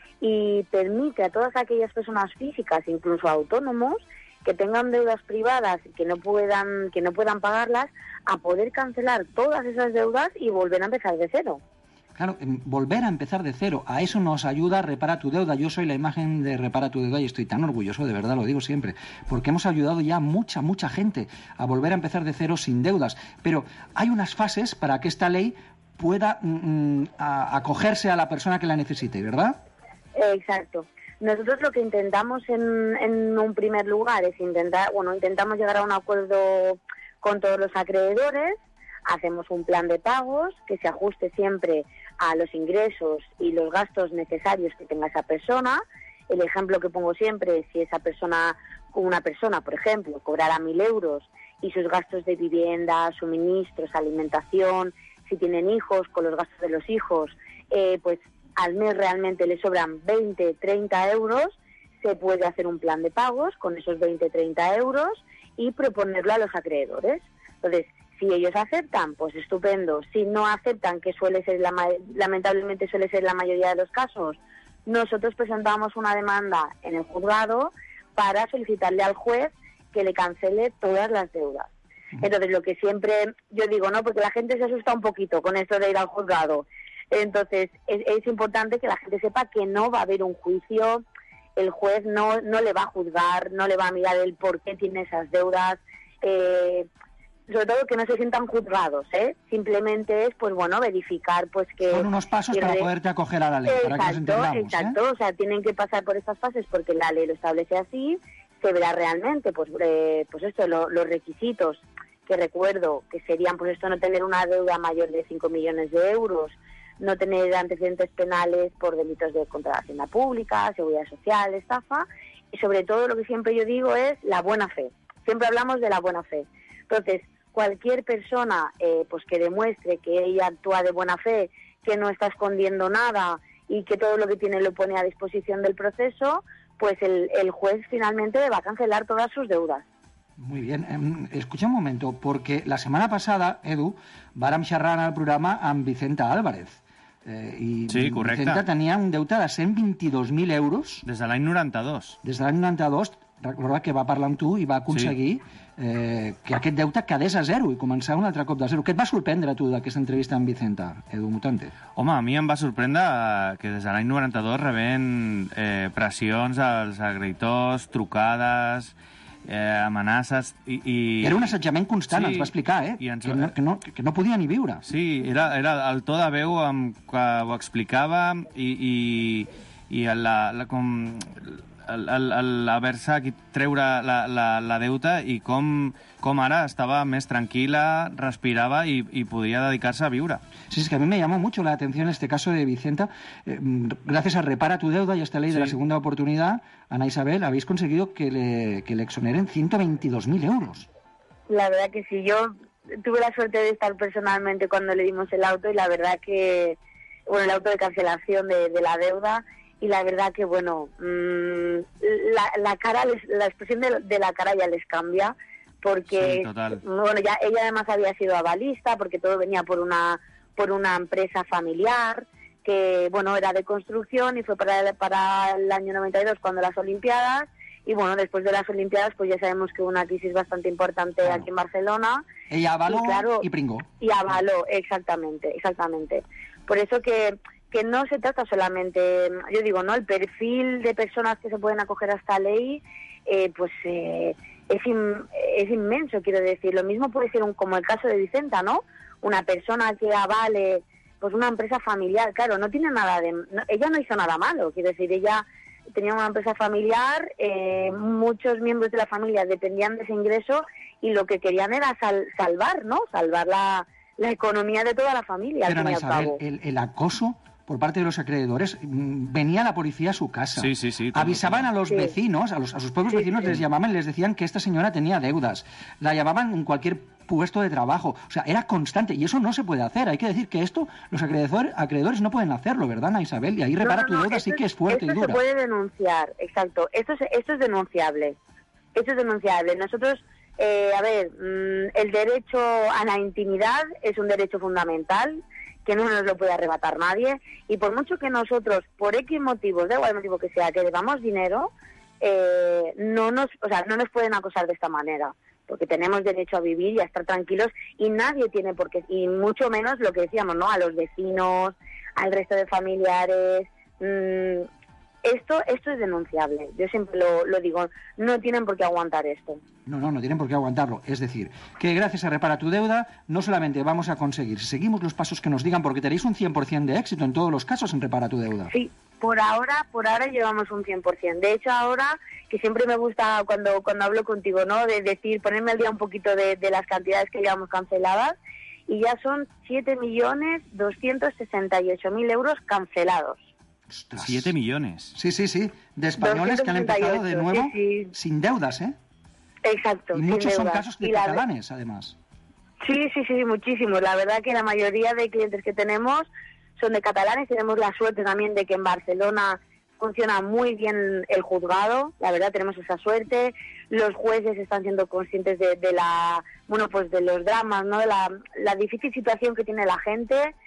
y permite a todas aquellas personas físicas, incluso autónomos, que tengan deudas privadas y que no puedan, que no puedan pagarlas, a poder cancelar todas esas deudas y volver a empezar de cero. Claro, volver a empezar de cero, a eso nos ayuda Repara tu deuda. Yo soy la imagen de Repara tu deuda y estoy tan orgulloso, de verdad, lo digo siempre, porque hemos ayudado ya a mucha, mucha gente a volver a empezar de cero sin deudas. Pero hay unas fases para que esta ley pueda mm, a, acogerse a la persona que la necesite, ¿verdad? Exacto. Nosotros lo que intentamos en, en un primer lugar es intentar, bueno, intentamos llegar a un acuerdo con todos los acreedores, hacemos un plan de pagos que se ajuste siempre a los ingresos y los gastos necesarios que tenga esa persona. El ejemplo que pongo siempre es si esa persona, una persona, por ejemplo, cobrara mil euros y sus gastos de vivienda, suministros, alimentación, si tienen hijos, con los gastos de los hijos, eh, pues al mes realmente le sobran veinte, treinta euros, se puede hacer un plan de pagos con esos veinte, treinta euros y proponerlo a los acreedores. Entonces, si ellos aceptan, pues estupendo. Si no aceptan, que suele ser la, lamentablemente suele ser la mayoría de los casos, nosotros presentamos una demanda en el juzgado para solicitarle al juez que le cancele todas las deudas. Entonces, lo que siempre yo digo, ¿no? Porque la gente se asusta un poquito con esto de ir al juzgado. Entonces, es, es importante que la gente sepa que no va a haber un juicio, el juez no, no le va a juzgar, no le va a mirar el por qué tiene esas deudas, eh, sobre todo que no se sientan juzgados, ¿eh? Simplemente es, pues bueno, verificar pues que... Son unos pasos para poderte acoger a la ley, exacto, para que nos entendamos. Exacto, ¿eh? O sea, tienen que pasar por estas fases porque la ley lo establece así, se verá realmente, pues, eh, pues esto, lo, los requisitos que recuerdo que serían, pues esto, no tener una deuda mayor de cinco millones de euros, no tener antecedentes penales por delitos de contra la hacienda pública, seguridad social, estafa, y sobre todo lo que siempre yo digo es la buena fe. Siempre hablamos de la buena fe. Entonces, cualquier persona eh, pues que demuestre que ella actúa de buena fe, que no está escondiendo nada y que todo lo que tiene lo pone a disposición del proceso, pues el, el juez finalmente le va a cancelar todas sus deudas. Muy bien. Eh, escucha un momento, porque la semana pasada, Edu, vàrem xerrar al programa amb Vicenta Álvarez. Eh, i sí, correcte. Vicenta tenia un deute de cent vint-i-dos mil euros. Des de l'any noranta-dos. Des de l'any noranta-dos, recorda que va parlar amb tu i va aconseguir sí. eh, que aquest deute quedés a zero i començar un altre cop de zero. Què et va sorprendre, tu, d'aquesta entrevista amb Vicenta, Edu Mutante? Home, a mi em va sorprendre que des de l'any noranta-dos rebent eh, pressions als agreditors, trucades, eh, amenaces... I, i... Era un assetjament constant, sí, ens va explicar, eh? I ens... que, no, que, no, que no podia ni viure. Sí, era, era el to de veu amb que ho explicava i, i, i la, la, com... l'haver-se aquí treure la, la, la deuta i com, com ara estava més tranquil·la, respirava i, i podia dedicar-se a viure. Sí, es que a mí me llamó mucho la atención este caso de Vicenta. Eh, gracias a Repara tu deuda y a esta ley sí. de la segunda oportunidad, Ana Isabel, habéis conseguido que le, que le exoneren ciento veintidós mil euros. La verdad que sí, yo tuve la suerte de estar personalmente cuando le dimos el auto y la verdad que, bueno, el auto de cancelación de, de la deuda. Y la verdad que, bueno, mmm, la, la cara, les, la expresión de, de la cara ya les cambia, porque, sí, bueno, ya ella además había sido avalista, porque todo venía por una por una empresa familiar, que, bueno, era de construcción y fue para, para el año noventa y dos cuando las Olimpiadas, y bueno, después de las Olimpiadas, pues ya sabemos que hubo una crisis bastante importante claro. aquí en Barcelona. Ella avaló y, claro, y pringó. Y avaló, exactamente, exactamente. Por eso que... que no se trata solamente, yo digo, ¿no? El perfil de personas que se pueden acoger a esta ley, eh, pues eh, es, in, es inmenso, quiero decir. Lo mismo puede ser un, como el caso de Vicenta, ¿no? Una persona que avale, pues una empresa familiar, claro, no tiene nada de... No, ella no hizo nada malo, quiero decir, ella tenían una empresa familiar, eh, muchos miembros de la familia dependían de ese ingreso y lo que querían era sal, salvar, ¿no? Salvar la, la economía de toda la familia, Pero, al fin y al Isabel, cabo. el, el acoso por parte de los acreedores, venía la policía a su casa. Sí, sí, sí. Avisaban a los sí. vecinos, a, los, a sus propios Sí, vecinos sí. les llamaban y les decían que esta señora tenía deudas. La llamaban en cualquier puesto de trabajo. O sea, era constante y eso no se puede hacer. Hay que decir que esto los acreedor, acreedores no pueden hacerlo, ¿verdad, Ana Isabel? Y ahí repara No, no, tu no, deuda sí esto que es fuerte y esto dura. se puede denunciar, exacto. Esto es, esto es denunciable. Esto es denunciable. Nosotros, eh, a ver, mmm, el derecho a la intimidad es un derecho fundamental que no nos lo puede arrebatar nadie, y por mucho que nosotros, por X motivos, da igual el motivo que sea, que debamos dinero, eh, no nos, o sea, no nos pueden acosar de esta manera, porque tenemos derecho a vivir y a estar tranquilos, y nadie tiene por qué, y mucho menos lo que decíamos, ¿no?, a los vecinos, al resto de familiares. Mmm, esto, esto es denunciable, yo siempre lo, lo digo, no tienen por qué aguantar esto. No, no, no tienen por qué aguantarlo. Es decir, que gracias a Repara tu Deuda no solamente vamos a conseguir, si seguimos los pasos que nos digan, porque tenéis un cien por ciento de éxito en todos los casos en Repara tu Deuda. Sí, por ahora, por ahora llevamos un cien por ciento. De hecho, ahora, que siempre me gusta cuando, cuando hablo contigo, ¿no?, de decir, ponerme al día un poquito de, de las cantidades que llevamos canceladas, y ya son siete millones doscientos sesenta y ocho mil euros cancelados. Siete millones. Sí, sí, sí. De españoles que han empezado de nuevo sí, sí. sin deudas, ¿eh? Exacto. Y sin muchos son deudas. casos de Y la- catalanes, además. Sí, sí, sí, muchísimos. La verdad que la mayoría de clientes que tenemos son de catalanes. Tenemos la suerte también de que en Barcelona funciona muy bien el juzgado. La verdad, tenemos esa suerte. Los jueces están siendo conscientes de, de la, bueno, pues de los dramas, ¿no?, de la, la difícil situación que tiene la gente.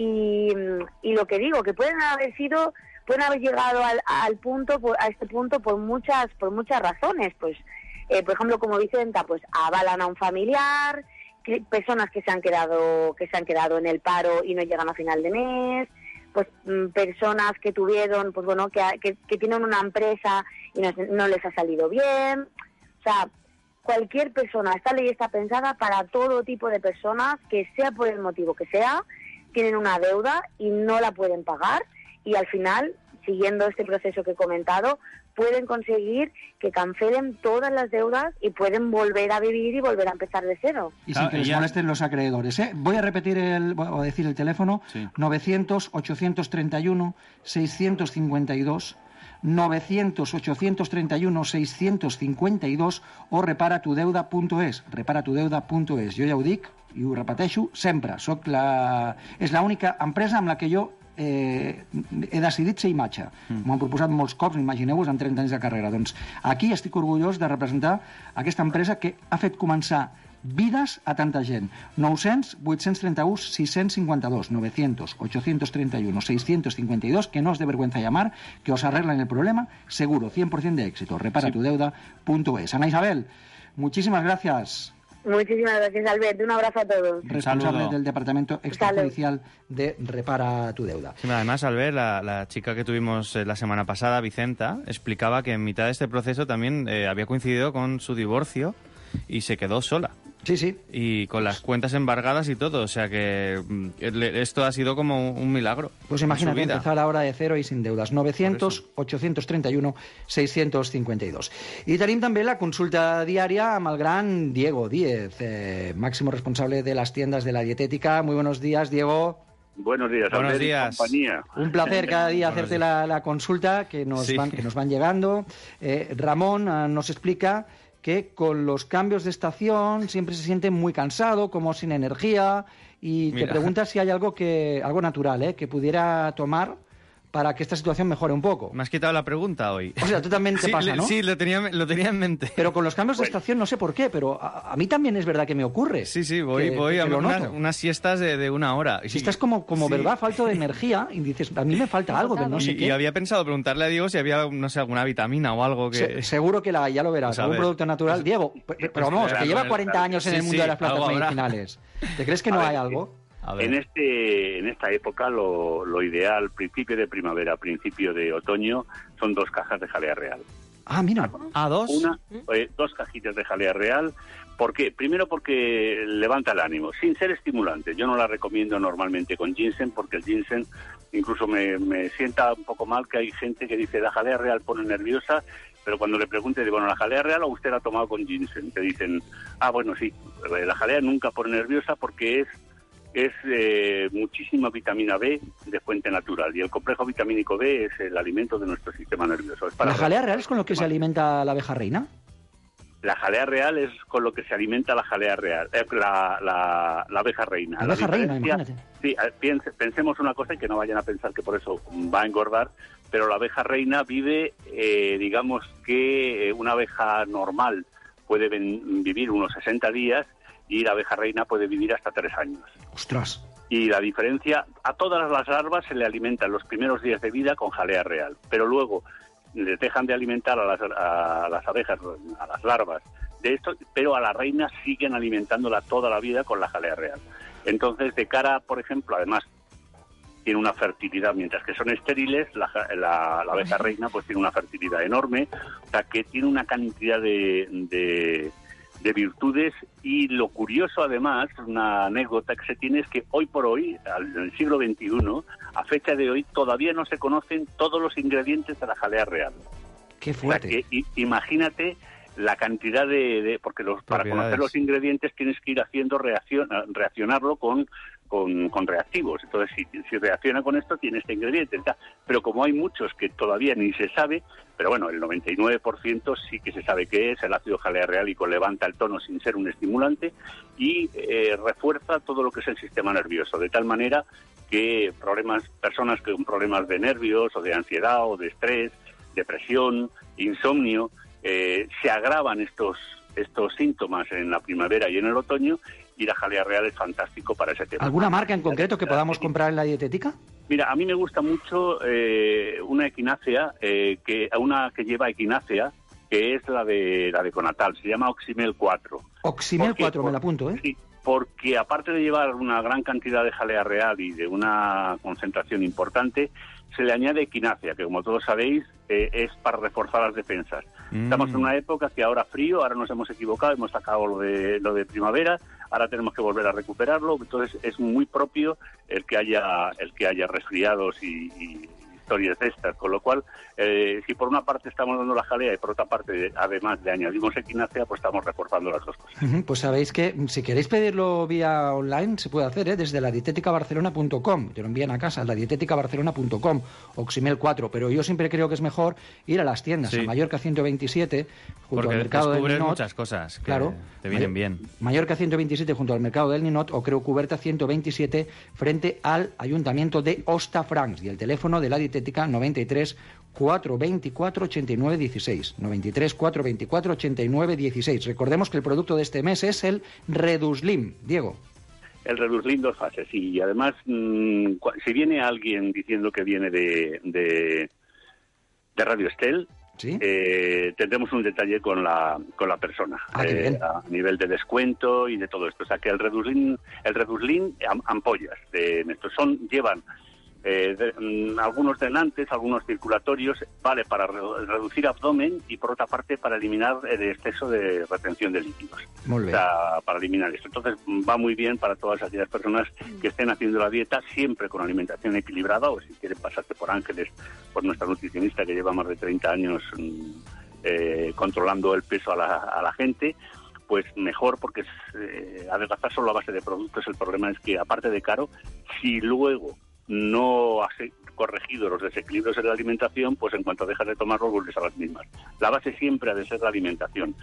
Y, y lo que digo, que pueden haber sido, pueden haber llegado al, al punto, por- a este punto por muchas, por muchas razones. Pues, eh, por ejemplo, como Vicenta, pues avalan a un familiar, que- personas que se han quedado, que se han quedado en el paro y no llegan a final de mes, pues mm, personas que tuvieron, pues bueno, que, que, que tienen una empresa y no, no les ha salido bien. O sea, cualquier persona, esta ley está pensada para todo tipo de personas, que sea por el motivo que sea, tienen una deuda y no la pueden pagar, y al final, siguiendo este proceso que he comentado, pueden conseguir que cancelen todas las deudas y pueden volver a vivir y volver a empezar de cero. Y sin que les molesten los acreedores, ¿eh? Voy a repetir el, voy a decir el teléfono, novecientos ochocientos treinta y uno seiscientos cincuenta y dos, novecientos ochocientos treinta y uno seiscientos cincuenta y dos, o reparatudeuda punto es, reparatudeuda punto es. Jo ja ho dic i ho repeteixo sempre. Soc la... És l'única empresa amb la que jo eh, he decidit ser imatge. Mm. M'ho han proposat molts cops, imagineu-vos, en trenta anys de carrera. Doncs aquí estic orgullós de representar aquesta empresa que ha fet començar vides a tanta gent. novecientos ochocientos treinta y uno seiscientos cincuenta y dos, novecientos ochocientos treinta y uno seiscientos cincuenta y dos, que no os dé vergüenza llamar, que os arreglan el problema, seguro, cien por ciento de éxito. reparatudeuda punto es. Ana Isabel, muchísimas gracias. Muchísimas gracias, Albert. Un abrazo a todos. Responsable saludo. del Departamento Extrajudicial de Repara tu Deuda. Sí, además, al ver la, la chica que tuvimos eh, la semana pasada, Vicenta, explicaba que en mitad de este proceso también eh, había coincidido con su divorcio y se quedó sola. Sí, sí. Y con las cuentas embargadas y todo, o sea que mm, le- esto ha sido como un, un milagro. Pues en imagínate, su vida. empezar ahora de cero i sin deudas. novecientos ochocientos treinta y uno seiscientos cincuenta y dos. I tenim també la consulta diària amb el gran Diego Díez, eh, máximo responsable de las tiendas de la dietética. Muy buenos días, Diego. Buenos días, Buenos Albert y días. compañía. Un placer cada día Buenos hacerte días. la, la consulta que nos, Sí. van, que nos van llegando. Eh, Ramón eh, nos explica que con los cambios de estación siempre se siente muy cansado, como sin energía, y te Mira. pregunta si hay algo que algo natural, ¿eh?, que pudiera tomar para que esta situación mejore un poco. Me has quitado la pregunta hoy. O sea, tú también te sí, pasa, le- ¿no? Sí, lo tenía, lo tenía en mente. Pero con los cambios de estación no sé por qué, pero a, a mí también es verdad que me ocurre. Sí, sí, voy, que- voy que a lo unas, noto. unas siestas de, de una hora. Si estás como, como Sí. ¿verdad?, falto de energía, y dices, a mí me falta algo, pero no sé y, qué. y había pensado preguntarle a Diego si había, no sé, alguna vitamina o algo que... Se- seguro que la hay, ya lo verás. Pues a Algún ver. producto natural. Diego, pe- pe- pero vamos, que claro, lleva el- cuarenta años en sí, el mundo sí, de las plantas algo habrá. medicinales. ¿Te crees que A no ver, hay algo? A ver. En este, en esta época lo, lo ideal, principio de primavera, principio de otoño, son dos cajas de jalea real. Ah, mira. ¿A dos? Una, eh, dos cajitas de jalea real. ¿Por qué? Primero porque levanta el ánimo, sin ser estimulante. Yo no la recomiendo normalmente con ginseng porque el ginseng incluso me, me sienta un poco mal que hay gente que dice la jalea real pone nerviosa, pero cuando le pregunte, digo, bueno, la jalea real o usted la ha tomado con ginseng, te dicen, ah, bueno, sí, la jalea nunca pone nerviosa porque es es eh, muchísima vitamina B de fuente natural, y el complejo vitamínico B es el alimento de nuestro sistema nervioso. Es para ¿La jalea real es con lo que se alimenta la abeja reina? La jalea real es con lo que se alimenta la jalea real, eh, la, la, la abeja reina. La abeja reina, imagínate. Sí, piense, pensemos una cosa y que no vayan a pensar que por eso va a engordar, pero la abeja reina vive, eh, digamos que una abeja normal puede ven, vivir unos sesenta días y la abeja reina puede vivir hasta tres años. ¡Ostras! Y la diferencia, a todas las larvas se le alimentan los primeros días de vida con jalea real, pero luego les dejan de alimentar a las, a las abejas, a las larvas de esto, pero a la reina siguen alimentándola toda la vida con la jalea real. Entonces, de cara, por ejemplo, además tiene una fertilidad, mientras que son estériles, la, la, la abeja reina pues tiene una fertilidad enorme, o sea que tiene una cantidad de, de, de virtudes, y lo curioso además, una anécdota que se tiene es que hoy por hoy, en el siglo veintiuno, a fecha de hoy, todavía no se conocen todos los ingredientes de la jalea real. ¡Qué fuerte! O sea que, i, imagínate la cantidad de... de porque los, para conocer los ingredientes tienes que ir haciendo reacción, reaccionarlo con, con, con reactivos. Entonces, si, si reacciona con esto, tiene este ingrediente. Está. Pero como hay muchos que todavía ni se sabe, pero bueno, el noventa y nueve por ciento sí que se sabe qué es. El ácido jalearreálico levanta el tono sin ser un estimulante y eh, refuerza todo lo que es el sistema nervioso, de tal manera que problemas, personas con problemas de nervios o de ansiedad o de estrés, depresión, insomnio, eh, se agravan estos estos síntomas en la primavera y en el otoño, y la jalea real es fantástico para ese tema. ¿Alguna marca en concreto que podamos comprar en la dietética? Mira, a mí me gusta mucho eh, una equinácea, eh, que una que lleva equinácea, que es la de la de Conatal, se llama Oximel cuatro. Oximel cuatro, me la apunto, ¿eh? Sí, porque aparte de llevar una gran cantidad de jalea real y de una concentración importante, se le añade equinácea, que como todos sabéis, eh, es para reforzar las defensas. Mm. Estamos en una época que ahora frío, ahora nos hemos equivocado, hemos sacado lo de, lo de primavera, ahora tenemos que volver a recuperarlo, entonces es muy propio el que haya, el que haya resfriados y, y historias de estas, con lo cual, eh, si por una parte estamos dando la jalea y por otra parte, además le añadimos equinácea, pues estamos reforzando las dos cosas. Uh-huh, pues sabéis que si queréis pedirlo vía online, se puede hacer, ¿eh? Desde la dietética barcelona punto com, te lo envían a casa, la dietética barcelona punto com, Oximel cuatro, pero yo siempre creo que es mejor ir a las tiendas, sí. A Mallorca ciento veintisiete, junto porque al mercado del Ninot. Muchas cosas que claro, te vienen Mayor, bien. Mallorca ciento veintisiete junto al mercado del Ninot, o Creu Cuberta ciento veintisiete frente al Ayuntamiento de Hostafrancs, y el teléfono de la dietética noventa y tres, cuatrocientos veinticuatro, ochenta y nueve dieciséis, noventa y tres, cuatrocientos veinticuatro, ochenta y nueve dieciséis. Recordemos que el producto de este mes es el Reduslim. Diego. El Reduslim dos fases, y además, mmm, si viene alguien diciendo que viene de, de, de Radio Estel, ¿sí? eh, tendremos un detalle con la con la persona, ah, eh, a nivel de descuento y de todo esto. O sea que el Reduslim, el Reduslim am, ampollas de estos son, llevan Eh, de, mm, algunos drenantes, algunos circulatorios, vale para re reducir abdomen y por otra parte para eliminar el exceso de retención de líquidos. Muy bien. O sea, para eliminar esto. Entonces va muy bien para todas aquellas personas que estén haciendo la dieta siempre con alimentación equilibrada, o si quieren pasarse por Ángeles, por nuestra nutricionista que lleva más de treinta años eh, controlando el peso a la, a la gente, pues mejor, porque eh, adelgazar solo a base de productos. El problema es que, aparte de caro, si luego no has corregido los desequilibrios en la alimentación, pues en cuanto dejas de tomarlo vuelves a las mismas. La base siempre ha de ser la alimentación,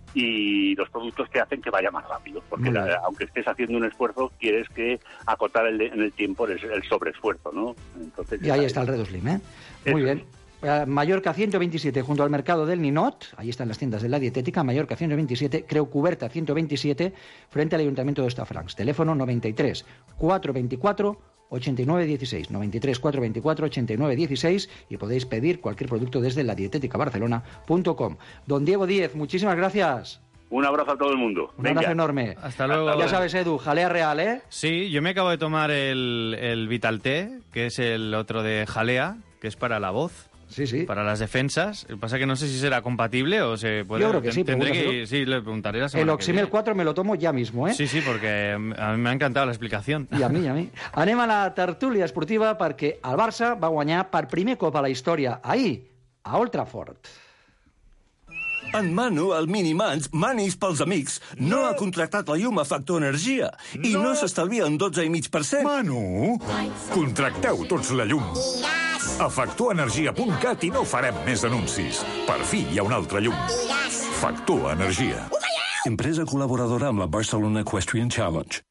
y los productos te hacen que vaya más rápido, porque la, aunque estés haciendo un esfuerzo, quieres que acotar el, en el tiempo el, el sobreesfuerzo, ¿no? Entonces, y ahí está el Reduslim, ¿eh? Muy bien. Mallorca ciento veintisiete junto al mercado del Ninot, ahí están las tiendas de la dietética, Mallorca ciento veintisiete, Creu Cuberta ciento veintisiete, frente al Ayuntamiento de Hostafrancs. Teléfono noventa y tres, cuatrocientos veinticuatro, ochenta y nueve dieciséis, noventa y tres, cuatrocientos veinticuatro, ochenta y nueve dieciséis, y podéis pedir cualquier producto desde la dietética barcelona punto com. Don Diego Díez, muchísimas gracias. Un abrazo a todo el mundo. Un abrazo enorme. Hasta luego. Ya sabes, Edu, jalea real, ¿eh? Sí, yo me acabo de tomar el, el Vital T, que es el otro de jalea, que es para la voz. Sí, sí. Para las defensas. Lo que pasa es que no sé si será compatible o se puede... Yo creo que sí, tendré que, sí, le preguntaré la semana El Oximel cuatro me lo tomo ya mismo, ¿eh? Sí, sí, porque a mí me ha encantado la explicación. I a mi, a mi. Anem a la tertúlia esportiva perquè el Barça va guanyar per primer cop a la història ahir, a Old Trafford. En Manu, el Minimans, Manis pels amics, no ha contractat la llum a Factor Energia i no s'estalvia un dotze coma cinc per cent. Manu, contracteu tots la llum. A factor energia punt cat i no farem més anuncis. Per fi hi ha una altra llum. Factor Energia. Empresa col·laboradora amb la Barcelona Equestrian Challenge.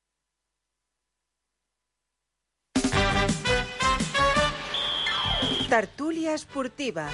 Tertúlia esportiva.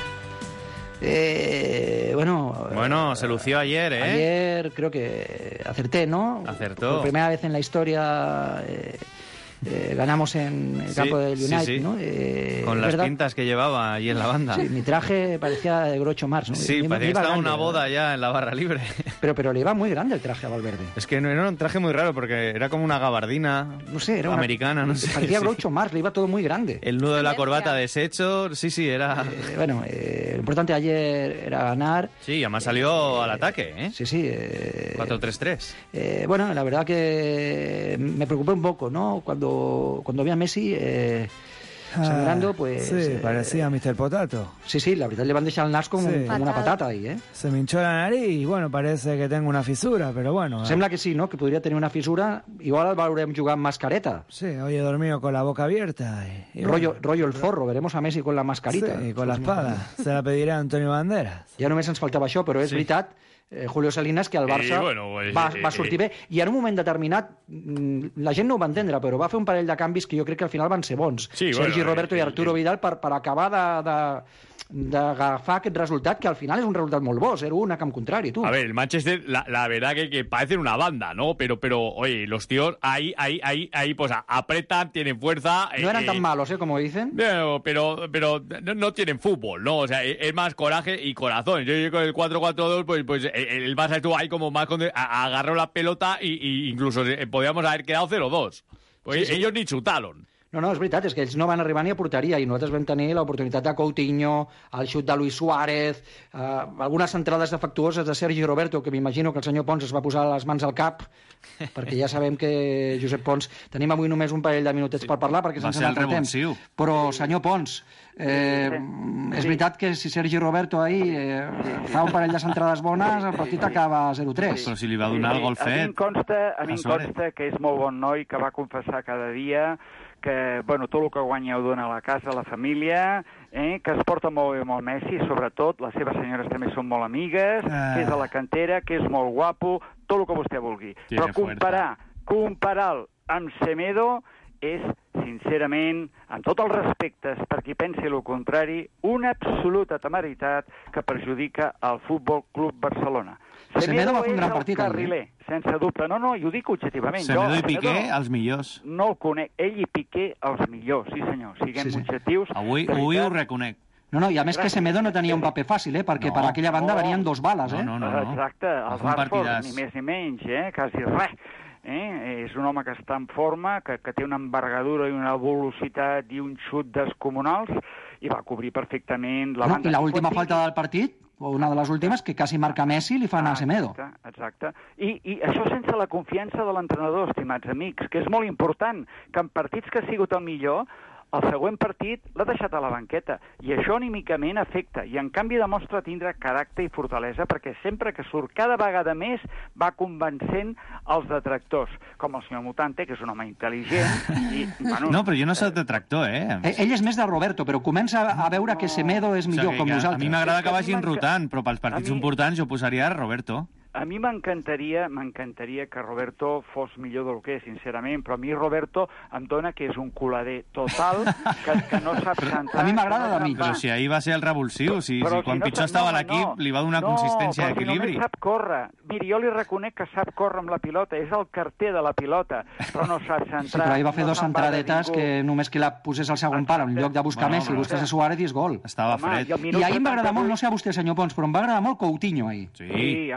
Eh, bueno... Bueno, se lució ayer, ¿eh? Ayer creo que acerté, ¿no? Acertó. Por primera vez en la historia... Eh, Eh, ganamos en el sí, campo del United, sí, sí. ¿no? Eh, Con las ¿verdad? pintas que llevaba allí en la banda. Sí, mi traje parecía de Groucho Marx, ¿no? Sí, me, parecía me que estaba grande, una boda ¿verdad? ya en la barra libre. Pero, pero le iba muy grande el traje a Valverde. Es que no era un traje muy raro porque era como una gabardina no sé, era una, americana, no sé. Parecía sí. Groucho Marx, le iba todo muy grande. El nudo de la corbata deshecho, sí, sí, era... Eh, bueno, eh, lo importante ayer era ganar. Sí, además salió al ataque, ¿eh? Sí, sí. Eh, cuatro tres tres. Eh, bueno, la verdad que me preocupé un poco, ¿no? Cuando, cuando vi a Messi... Eh, sangrando, pues... Sí, eh, parecía mister Potato. Sí, sí, la verdad le van a deixar el nas com, Sí. com una patata ahí, ¿eh? Se me hinchó la nariz y bueno, parece que tengo una fisura, pero bueno. Sembla que sí, ¿no? Que podria tenir una fisura. Igual el veurem jugar amb mascareta. Sí, hoy he dormido con la boca abierta. Y, y rollo, bueno, rollo el forro, veremos a Messi con la mascarita. Sí, con la espada. Se la pediré a Antonio Banderas. Ja només ens faltava això, però és Sí. veritat, eh, Julio Salinas, que el Barça Eh, bueno, pues, va, eh, va sortir eh. bé. I en un moment determinat, mm, la gent no ho va entendre, però va fer un parell de canvis que jo crec que al final van ser bons. Sí, Sergi bueno, Roberto eh, i Arturo eh, Vidal per, per acabar de... de d'agafar aquest resultat, que al final és un resultat molt bo, zero uno a camp contrari, tu. A ver, el Manchester, la, la verdad que, que parecen una banda, ¿no? Pero, pero, oye, los tíos ahí, ahí, ahí, ahí, pues a- apretan, tienen fuerza. No eran eh, tan malos, ¿eh? Como dicen. Pero, pero, pero no, no tienen fútbol, ¿no? O sea, es, es más coraje y corazón. Yo, yo con el cuatro cuatro dos, pues, pues el, el Barça estuvo ahí como más... Con, a- agarró la pelota y, y incluso eh, podíamos haber quedado cero dos. Pues Sí, sí. ellos ni chutaron. No, no, és veritat, és que ells no van arribar ni a porteria i nosaltres vam tenir l'oportunitat de Coutinho, el xut de Luis Suárez, eh, algunes entrades defectuoses de Sergi Roberto, que m'imagino que el senyor Pons es va posar les mans al cap, perquè ja sabem que Josep Pons... Tenim avui només un parell de minutets per parlar, perquè Va se'ns ser ha el anat el temps. revulsiu. Però, senyor Pons, eh, és veritat que si Sergi Roberto ahir eh, fa un parell de centrades bones, el partit acaba zero tres. Però si li va donar el gol A mi em fet... consta, a mi a em Suárez. consta que és molt bon noi, que va confessar cada dia, que bueno, tot el que guanya ho dona a la casa, a la família, eh, que es porta molt bé amb el Messi, sobretot, les seves senyores també són molt amigues, Ah. que és de la cantera, que és molt guapo, tot el que vostè vulgui. Tiene Però comparar, comparar-lo amb Semedo és, sincerament, amb tots els respectes per qui pensi el contrari, una absoluta temeritat que perjudica el Futbol Club Barcelona. Semedo va fer un gran és partit, el ahir, carriler, sense dubte. No, no, i ho dic objectivament. Semedo jo, i Piqué, Semedo els millors. no el conec. Ell i Piqué, els millors, sí senyor. Siguem Sí, sí. objectius. Avui, de avui ho veritat. reconec. No, no, i a més que Semedo no tenia un paper fàcil, eh? Perquè per aquella banda venien dos bales, eh? No, no, no. Exacte, el Va fer un Rashford, partidàs. ni més ni menys, eh? Quasi res. Eh? És un home que està en forma, que, que té una envergadura i una velocitat i un xut descomunals, i va cobrir perfectament la No, banda. I l'última Quan falta del partit, o una de les últimes, que quasi marca Messi, li fan a Semedo. Exacte, exacte. I, I això sense la confiança de l'entrenador, estimats amics, que és molt important, que en partits que ha sigut el millor, el següent partit l'ha deixat a la banqueta, i això anímicament afecta, i en canvi demostra tindre caràcter i fortalesa, perquè sempre que surt cada vegada més va convencent els detractors, com el senyor Mutante, que és un home intel·ligent, i, bueno, No, però jo no soc detractor, eh? Eh, Ell és més de Roberto, però comença a veure que Semedo és O sigui, millor, com que nosaltres. a mi m'agrada que A mi vagin m'enca- rotant, però pels partits a mi- importants jo posaria Roberto. a mi m'encantaria m'encantaria que Roberto fos millor del que és, sincerament, però a mi Roberto em dona que és un colader total, que, que no sap centrar... A mi m'agrada que no de mi. sap Però si ahir va ser el revulsiu, si, Però si quan no pitjor sap- estava no, l'equip no. li va donar no, consistència i però si equilibri. només sap córrer. Miri, jo li reconec que sap córrer amb la pilota, és el carter de la pilota, però no sap centrar. Sí, però ahir va fer no dos se'n va de entradetes ningú. que només que la posés al segon pare, en lloc de buscar Bueno, Messi, però- busques a Suárez i és gol. Estava Home, fred. i al minut I ahir em va agradar setanta-vuit molt, no sé a vostè, senyor Pons, però em va agradar molt Coutinho ahir. Sí, ahir, ahir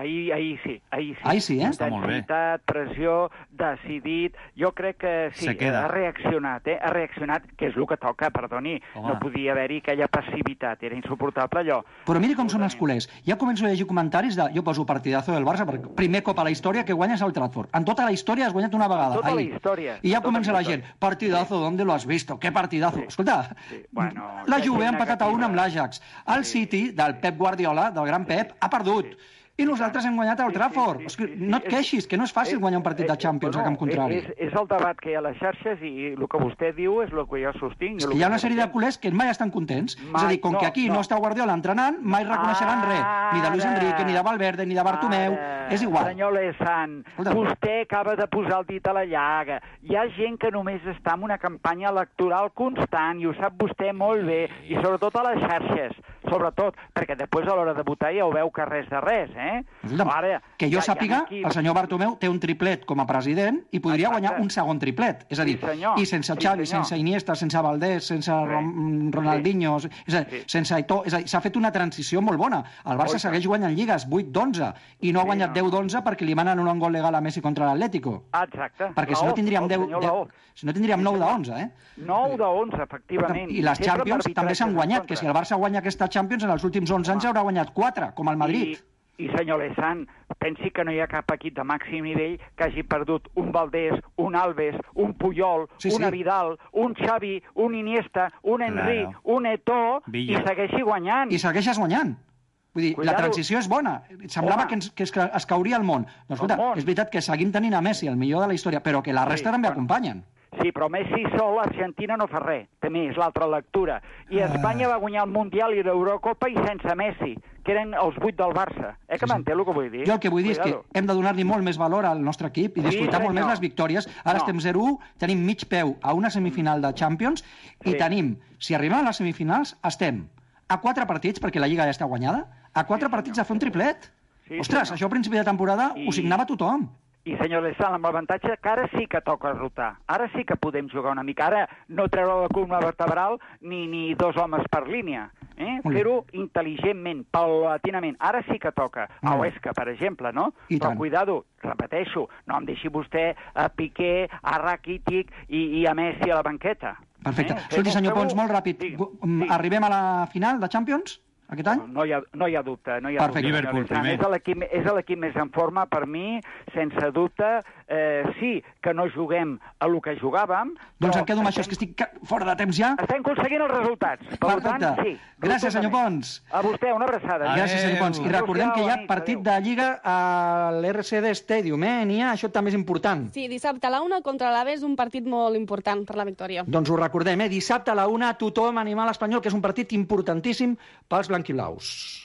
ahir sí, ahir sí. Ahir sí, eh? Està molt bé. Intensitat, pressió, decidit... Jo crec que sí, Se queda. ha reaccionat, eh? Ha reaccionat, que és el que toca, perdoni. Home. No podia haver-hi aquella passivitat, era insuportable allò. Però miri com són els culers. Ja començo a llegir comentaris de... Jo poso partidazo del Barça, perquè primer cop a la història que guanyes al Trafford. En tota la història has guanyat una vegada. Tota la ahir. història. I ja Tota comença la la gent. Partidazo, ¿dónde lo has visto? ¿Qué partidazo? Sí. Escolta, Sí. Bueno, la que Juve ha gent empatat a negativa. una amb l'Ajax. El City, del Pep Guardiola, del gran Pep, ha perdut. I nosaltres hem guanyat al Trafford. És que no et queixis, que no és fàcil guanyar un partit de Champions a camp contrari. És, és el debat que hi ha a les xarxes i el que vostè diu és el que jo sostinc. És que hi ha una sèrie de culers que mai estan contents. Mai, és a dir, com no, que aquí no, no. està Guardiola entrenant, mai reconeixeran res. Ni de Luis Ara. Enrique, ni de Valverde, ni de Bartomeu. És igual. Senyor Lesan, vostè acaba de posar el dit a la llaga. Hi ha gent que només està en una campanya electoral constant i ho sap vostè molt bé, i sobretot a les xarxes, sobretot, perquè després a l'hora de votar ja ho veu que res de res, eh? Ara, que jo ja- ja sàpiga, aquí- el senyor Bartomeu té un triplet com a president i podria Exacte. guanyar un segon triplet. És a dir, Sí, senyor. i sense Sí, Xavi, senyor. sense Iniesta, sense Valdés, sense Ron- Ronaldinho, és a dir, sense Aitó, és a dir, s'ha fet una transició molt bona. El Barça Oi, segueix guanyant lligues, vuit d'onze, i no ha guanyat deu d'onze perquè li manen un gol legal a Messi contra l'Atlético. Exacte. Perquè si no Laó, tindríem el deu, senyor deu, Laó. si no tindríem nou d'onze, eh? nou d'onze, efectivament. I les Sempre Champions per també s'han arbitratges guanyat, en que si contra. el Barça guanya aquesta Champions en els últims onze anys haurà guanyat quatre, com el Madrid. I, I, senyor Lesan, pensi que no hi ha cap equip de màxim nivell que hagi perdut un Valdés, un Alves, un Puyol, Sí, una sí. Vidal, un Xavi, un Iniesta, un Henry, Claro. un Eto'o, Villa. i segueixi guanyant. I segueixes guanyant. Vull dir, Cuidado. la transició és bona. Semblava Home. que, ens, que es, que es cauria el món. Doncs, escolta, món. és veritat que seguim tenint a Messi, el millor de la història, però que la resta Sí, també bueno. acompanyen. Sí, però Messi sol, Argentina no fa res. També és l'altra lectura. I Ah. Espanya va guanyar el Mundial i l'Eurocopa i sense Messi, que eren els vuit del Barça. Eh que m'entén el que vull dir? Jo el que vull dir és Cuidado. que hem de donar-li molt més valor al nostre equip i Sí, disfrutar molt senyor. més les victòries. Ara No. estem zero u, tenim mig peu a una semifinal de Champions i Sí. tenim, si arribem a les semifinals, estem a quatre partits, perquè la Lliga ja està guanyada, a quatre partits de fer un triplet. Sí, Ostres, senyor. això a principi de temporada I- ho signava tothom. I, senyor Lesan, amb l'avantatge que ara sí que toca rotar. Ara sí que podem jugar una mica. Ara no treure la columna vertebral ni, ni dos homes per línia. Eh? Molt bé. Fer-ho intel·ligentment, paulatinament. Ara sí que toca. A Molt bé. Huesca, per exemple, no? I Però tant. cuidado, repeteixo, no em deixi vostè a Piqué, a Rakitic i, i a Messi a la banqueta. Perfecte. Eh? Escolti, Fem-ho- senyor fem-ho- Pons, molt ràpid. Sí, Mm, Arribem a la final de Champions aquest any? No hi ha, no hi ha dubte. No hi ha Perfecte. dubte, Liverpool senyor Lesan. primer. És l'equip és l'equip més en forma per mi, sense dubte. Eh, sí que no juguem a lo que jugàvem. Doncs però em quedo amb això, és que estic ca- fora de temps ja. Estem aconseguint els resultats. Per Perfecte. tant, sí. Gràcies, senyor rotundament. Pons. A vostè, una abraçada. Gràcies, senyor Pons. I recordem que hi ha Bona nit, partit de Lliga a l'R C D Stadium, eh? N'hi ha, això també és important. Sí, dissabte a la una contra l'Ave és un partit molt important per la victòria. Doncs ho recordem, eh? Dissabte a la una, tothom animar l'Espanyol, que és un partit importantíssim pels blanquiblaus.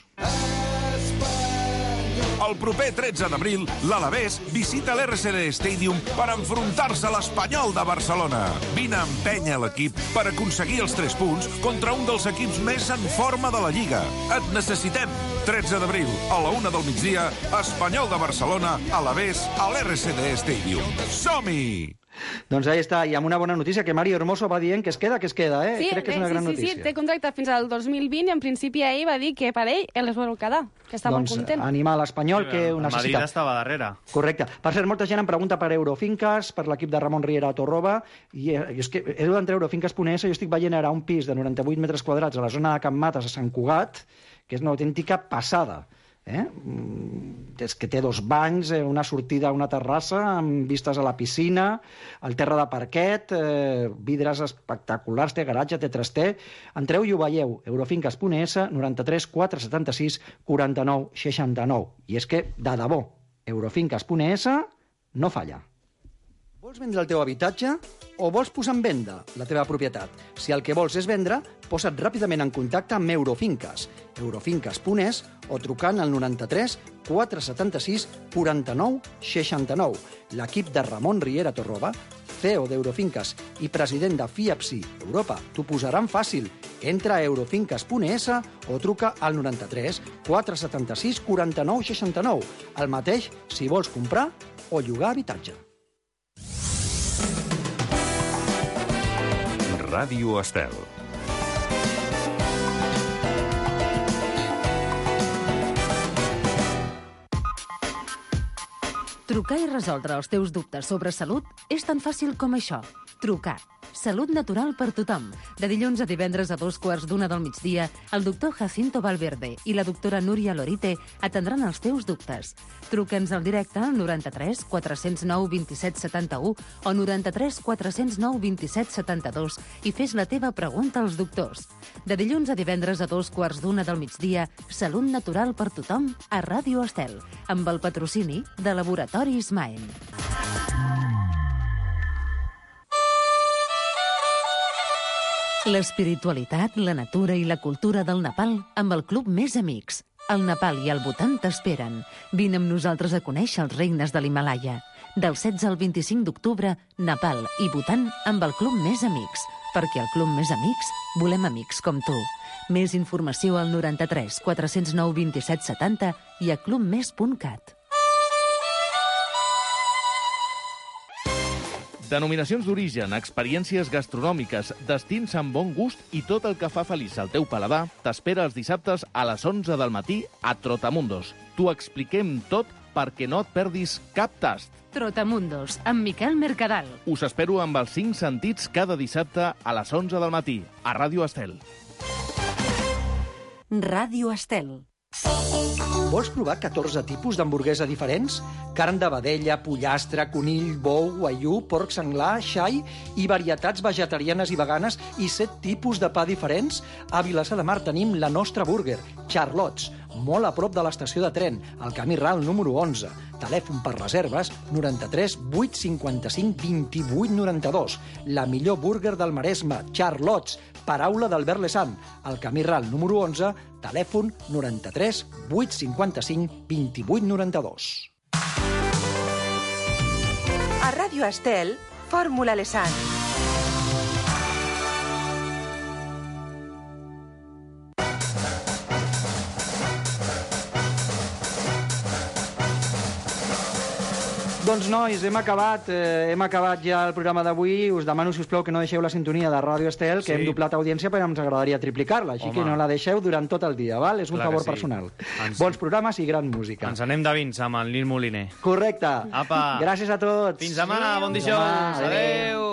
El proper tretze d'abril, l'Alavés visita l'R C D Stadium per enfrontar-se a l'Espanyol de Barcelona. Vine a empènyer l'equip per aconseguir els tres punts contra un dels equips més en forma de la Lliga. Et necessitem. tretze d'abril, a la una del migdia, Espanyol de Barcelona, Alavés, a l'R C D Stadium. Som-hi! Doncs ahí està, i amb una bona notícia, que Mario Hermoso va dient que es queda, que es queda, eh? Sí, Crec que és bé, una gran sí, sí, notícia. sí, té contracte fins al dos mil vint i en principi ahir va dir que per ell ell es vol quedar, que està doncs, molt content. animar l'Espanyol, que ho El Madrid necessita. estava darrere. Correcte. Per cert, molta gent em pregunta per Eurofincas, per l'equip de Ramon Riera a Torroba, i, eh, i és que he d'entrar a Eurofincas punt es, jo estic veient ara un pis de noranta-vuit metres quadrats a la zona de Can Mates, a Sant Cugat, que és una autèntica passada. Eh? Mm, és que té dos banys, eh, una sortida a una terrassa amb vistes a la piscina, el terra de parquet, eh, vidres espectaculars, té garatge, té traster. Entreu i ho veieu. Eurofincas punt es, noranta-tres quatre setanta-sis quaranta-nou seixanta-nou. I és que, de debò, Eurofincas punt es no falla. Vols vendre el teu habitatge o vols posar en venda la teva propietat? Si el que vols és vendre, posa't ràpidament en contacte amb Eurofincas, eurofincas punt es o trucant al noranta-tres quatre setanta-sis quaranta-nou seixanta-nou. L'equip de Ramon Riera Torroba, C E O d'Eurofincas i president de FIAPSI Europa, t'ho posaran fàcil. Entra a eurofincas punt es o truca al noranta-tres quatre setanta-sis quaranta-nou seixanta-nou. El mateix si vols comprar o llogar habitatge. Ràdio Estel. Trucar i resoldre els teus dubtes sobre salut és tan fàcil com això. Trucar. Salut natural per tothom. De dilluns a divendres a dos quarts d'una del migdia, el doctor Jacinto Valverde i la doctora Núria Lorite atendran els teus dubtes. Truca'ns al directe al noranta-tres quatre zero nou vint set setanta-u o noranta-tres quatre zero nou vint set setanta-dos i fes la teva pregunta als doctors. De dilluns a divendres a dos quarts d'una del migdia, Salut natural per tothom a Ràdio Estel, amb el patrocini de Laboratoris Maen. L'espiritualitat, la natura i la cultura del Nepal amb el Club Més Amics. El Nepal i el Bhutan t'esperen. Vine amb nosaltres a conèixer els regnes de l'Himalaya. Del setze al vint-i-cinc d'octubre, Nepal i Bhutan amb el Club Més Amics. Perquè al Club Més Amics volem amics com tu. Més informació al noranta-tres quatre zero nou vint set setanta i a clubmes punt cat. Denominacions d'origen, experiències gastronòmiques, destins amb bon gust i tot el que fa feliç al teu paladar t'espera els dissabtes a les onze del matí a Trotamundos. T'ho expliquem tot perquè no et perdis cap tast. Trotamundos, amb Miquel Mercadal. Us espero amb els cinc sentits cada dissabte a les onze del matí a Ràdio Estel. Ràdio Estel. Vols provar catorze tipus d'hamburguesa diferents? Carn de vedella, pollastre, conill, bou, guaiú, porc senglar, xai i varietats vegetarianes i veganes i set tipus de pa diferents? A Vilassar de Mar tenim la nostra burger, Charlots, molt a prop de l'estació de tren, al camí ral número onze. Telèfon per reserves noranta-tres vuit cinquanta-cinc vint-i-vuit noranta-dos. La millor burger del Maresme, Charlots, paraula d'Albert Lessant. Al camí ral número onze, telèfon noranta-tres vuit cinquanta-cinc vint-i-vuit noranta-dos. A Ràdio Estel, Fórmula Lessant. Doncs, nois, hem acabat, eh, hem acabat ja el programa d'avui. Us demano, si us plau, que no deixeu la sintonia de Ràdio Estel, que Sí. hem doblat audiència, però ens agradaria triplicar-la, així Home. que no la deixeu durant tot el dia, val? És un Clar que favor sí. personal. Ens- Bons programes i gran música. Ens anem de vins amb el Nil Moliner. Correcte. Apa. Gràcies a tots. Fins demà, bon dijous. Demà, adéu. Adéu.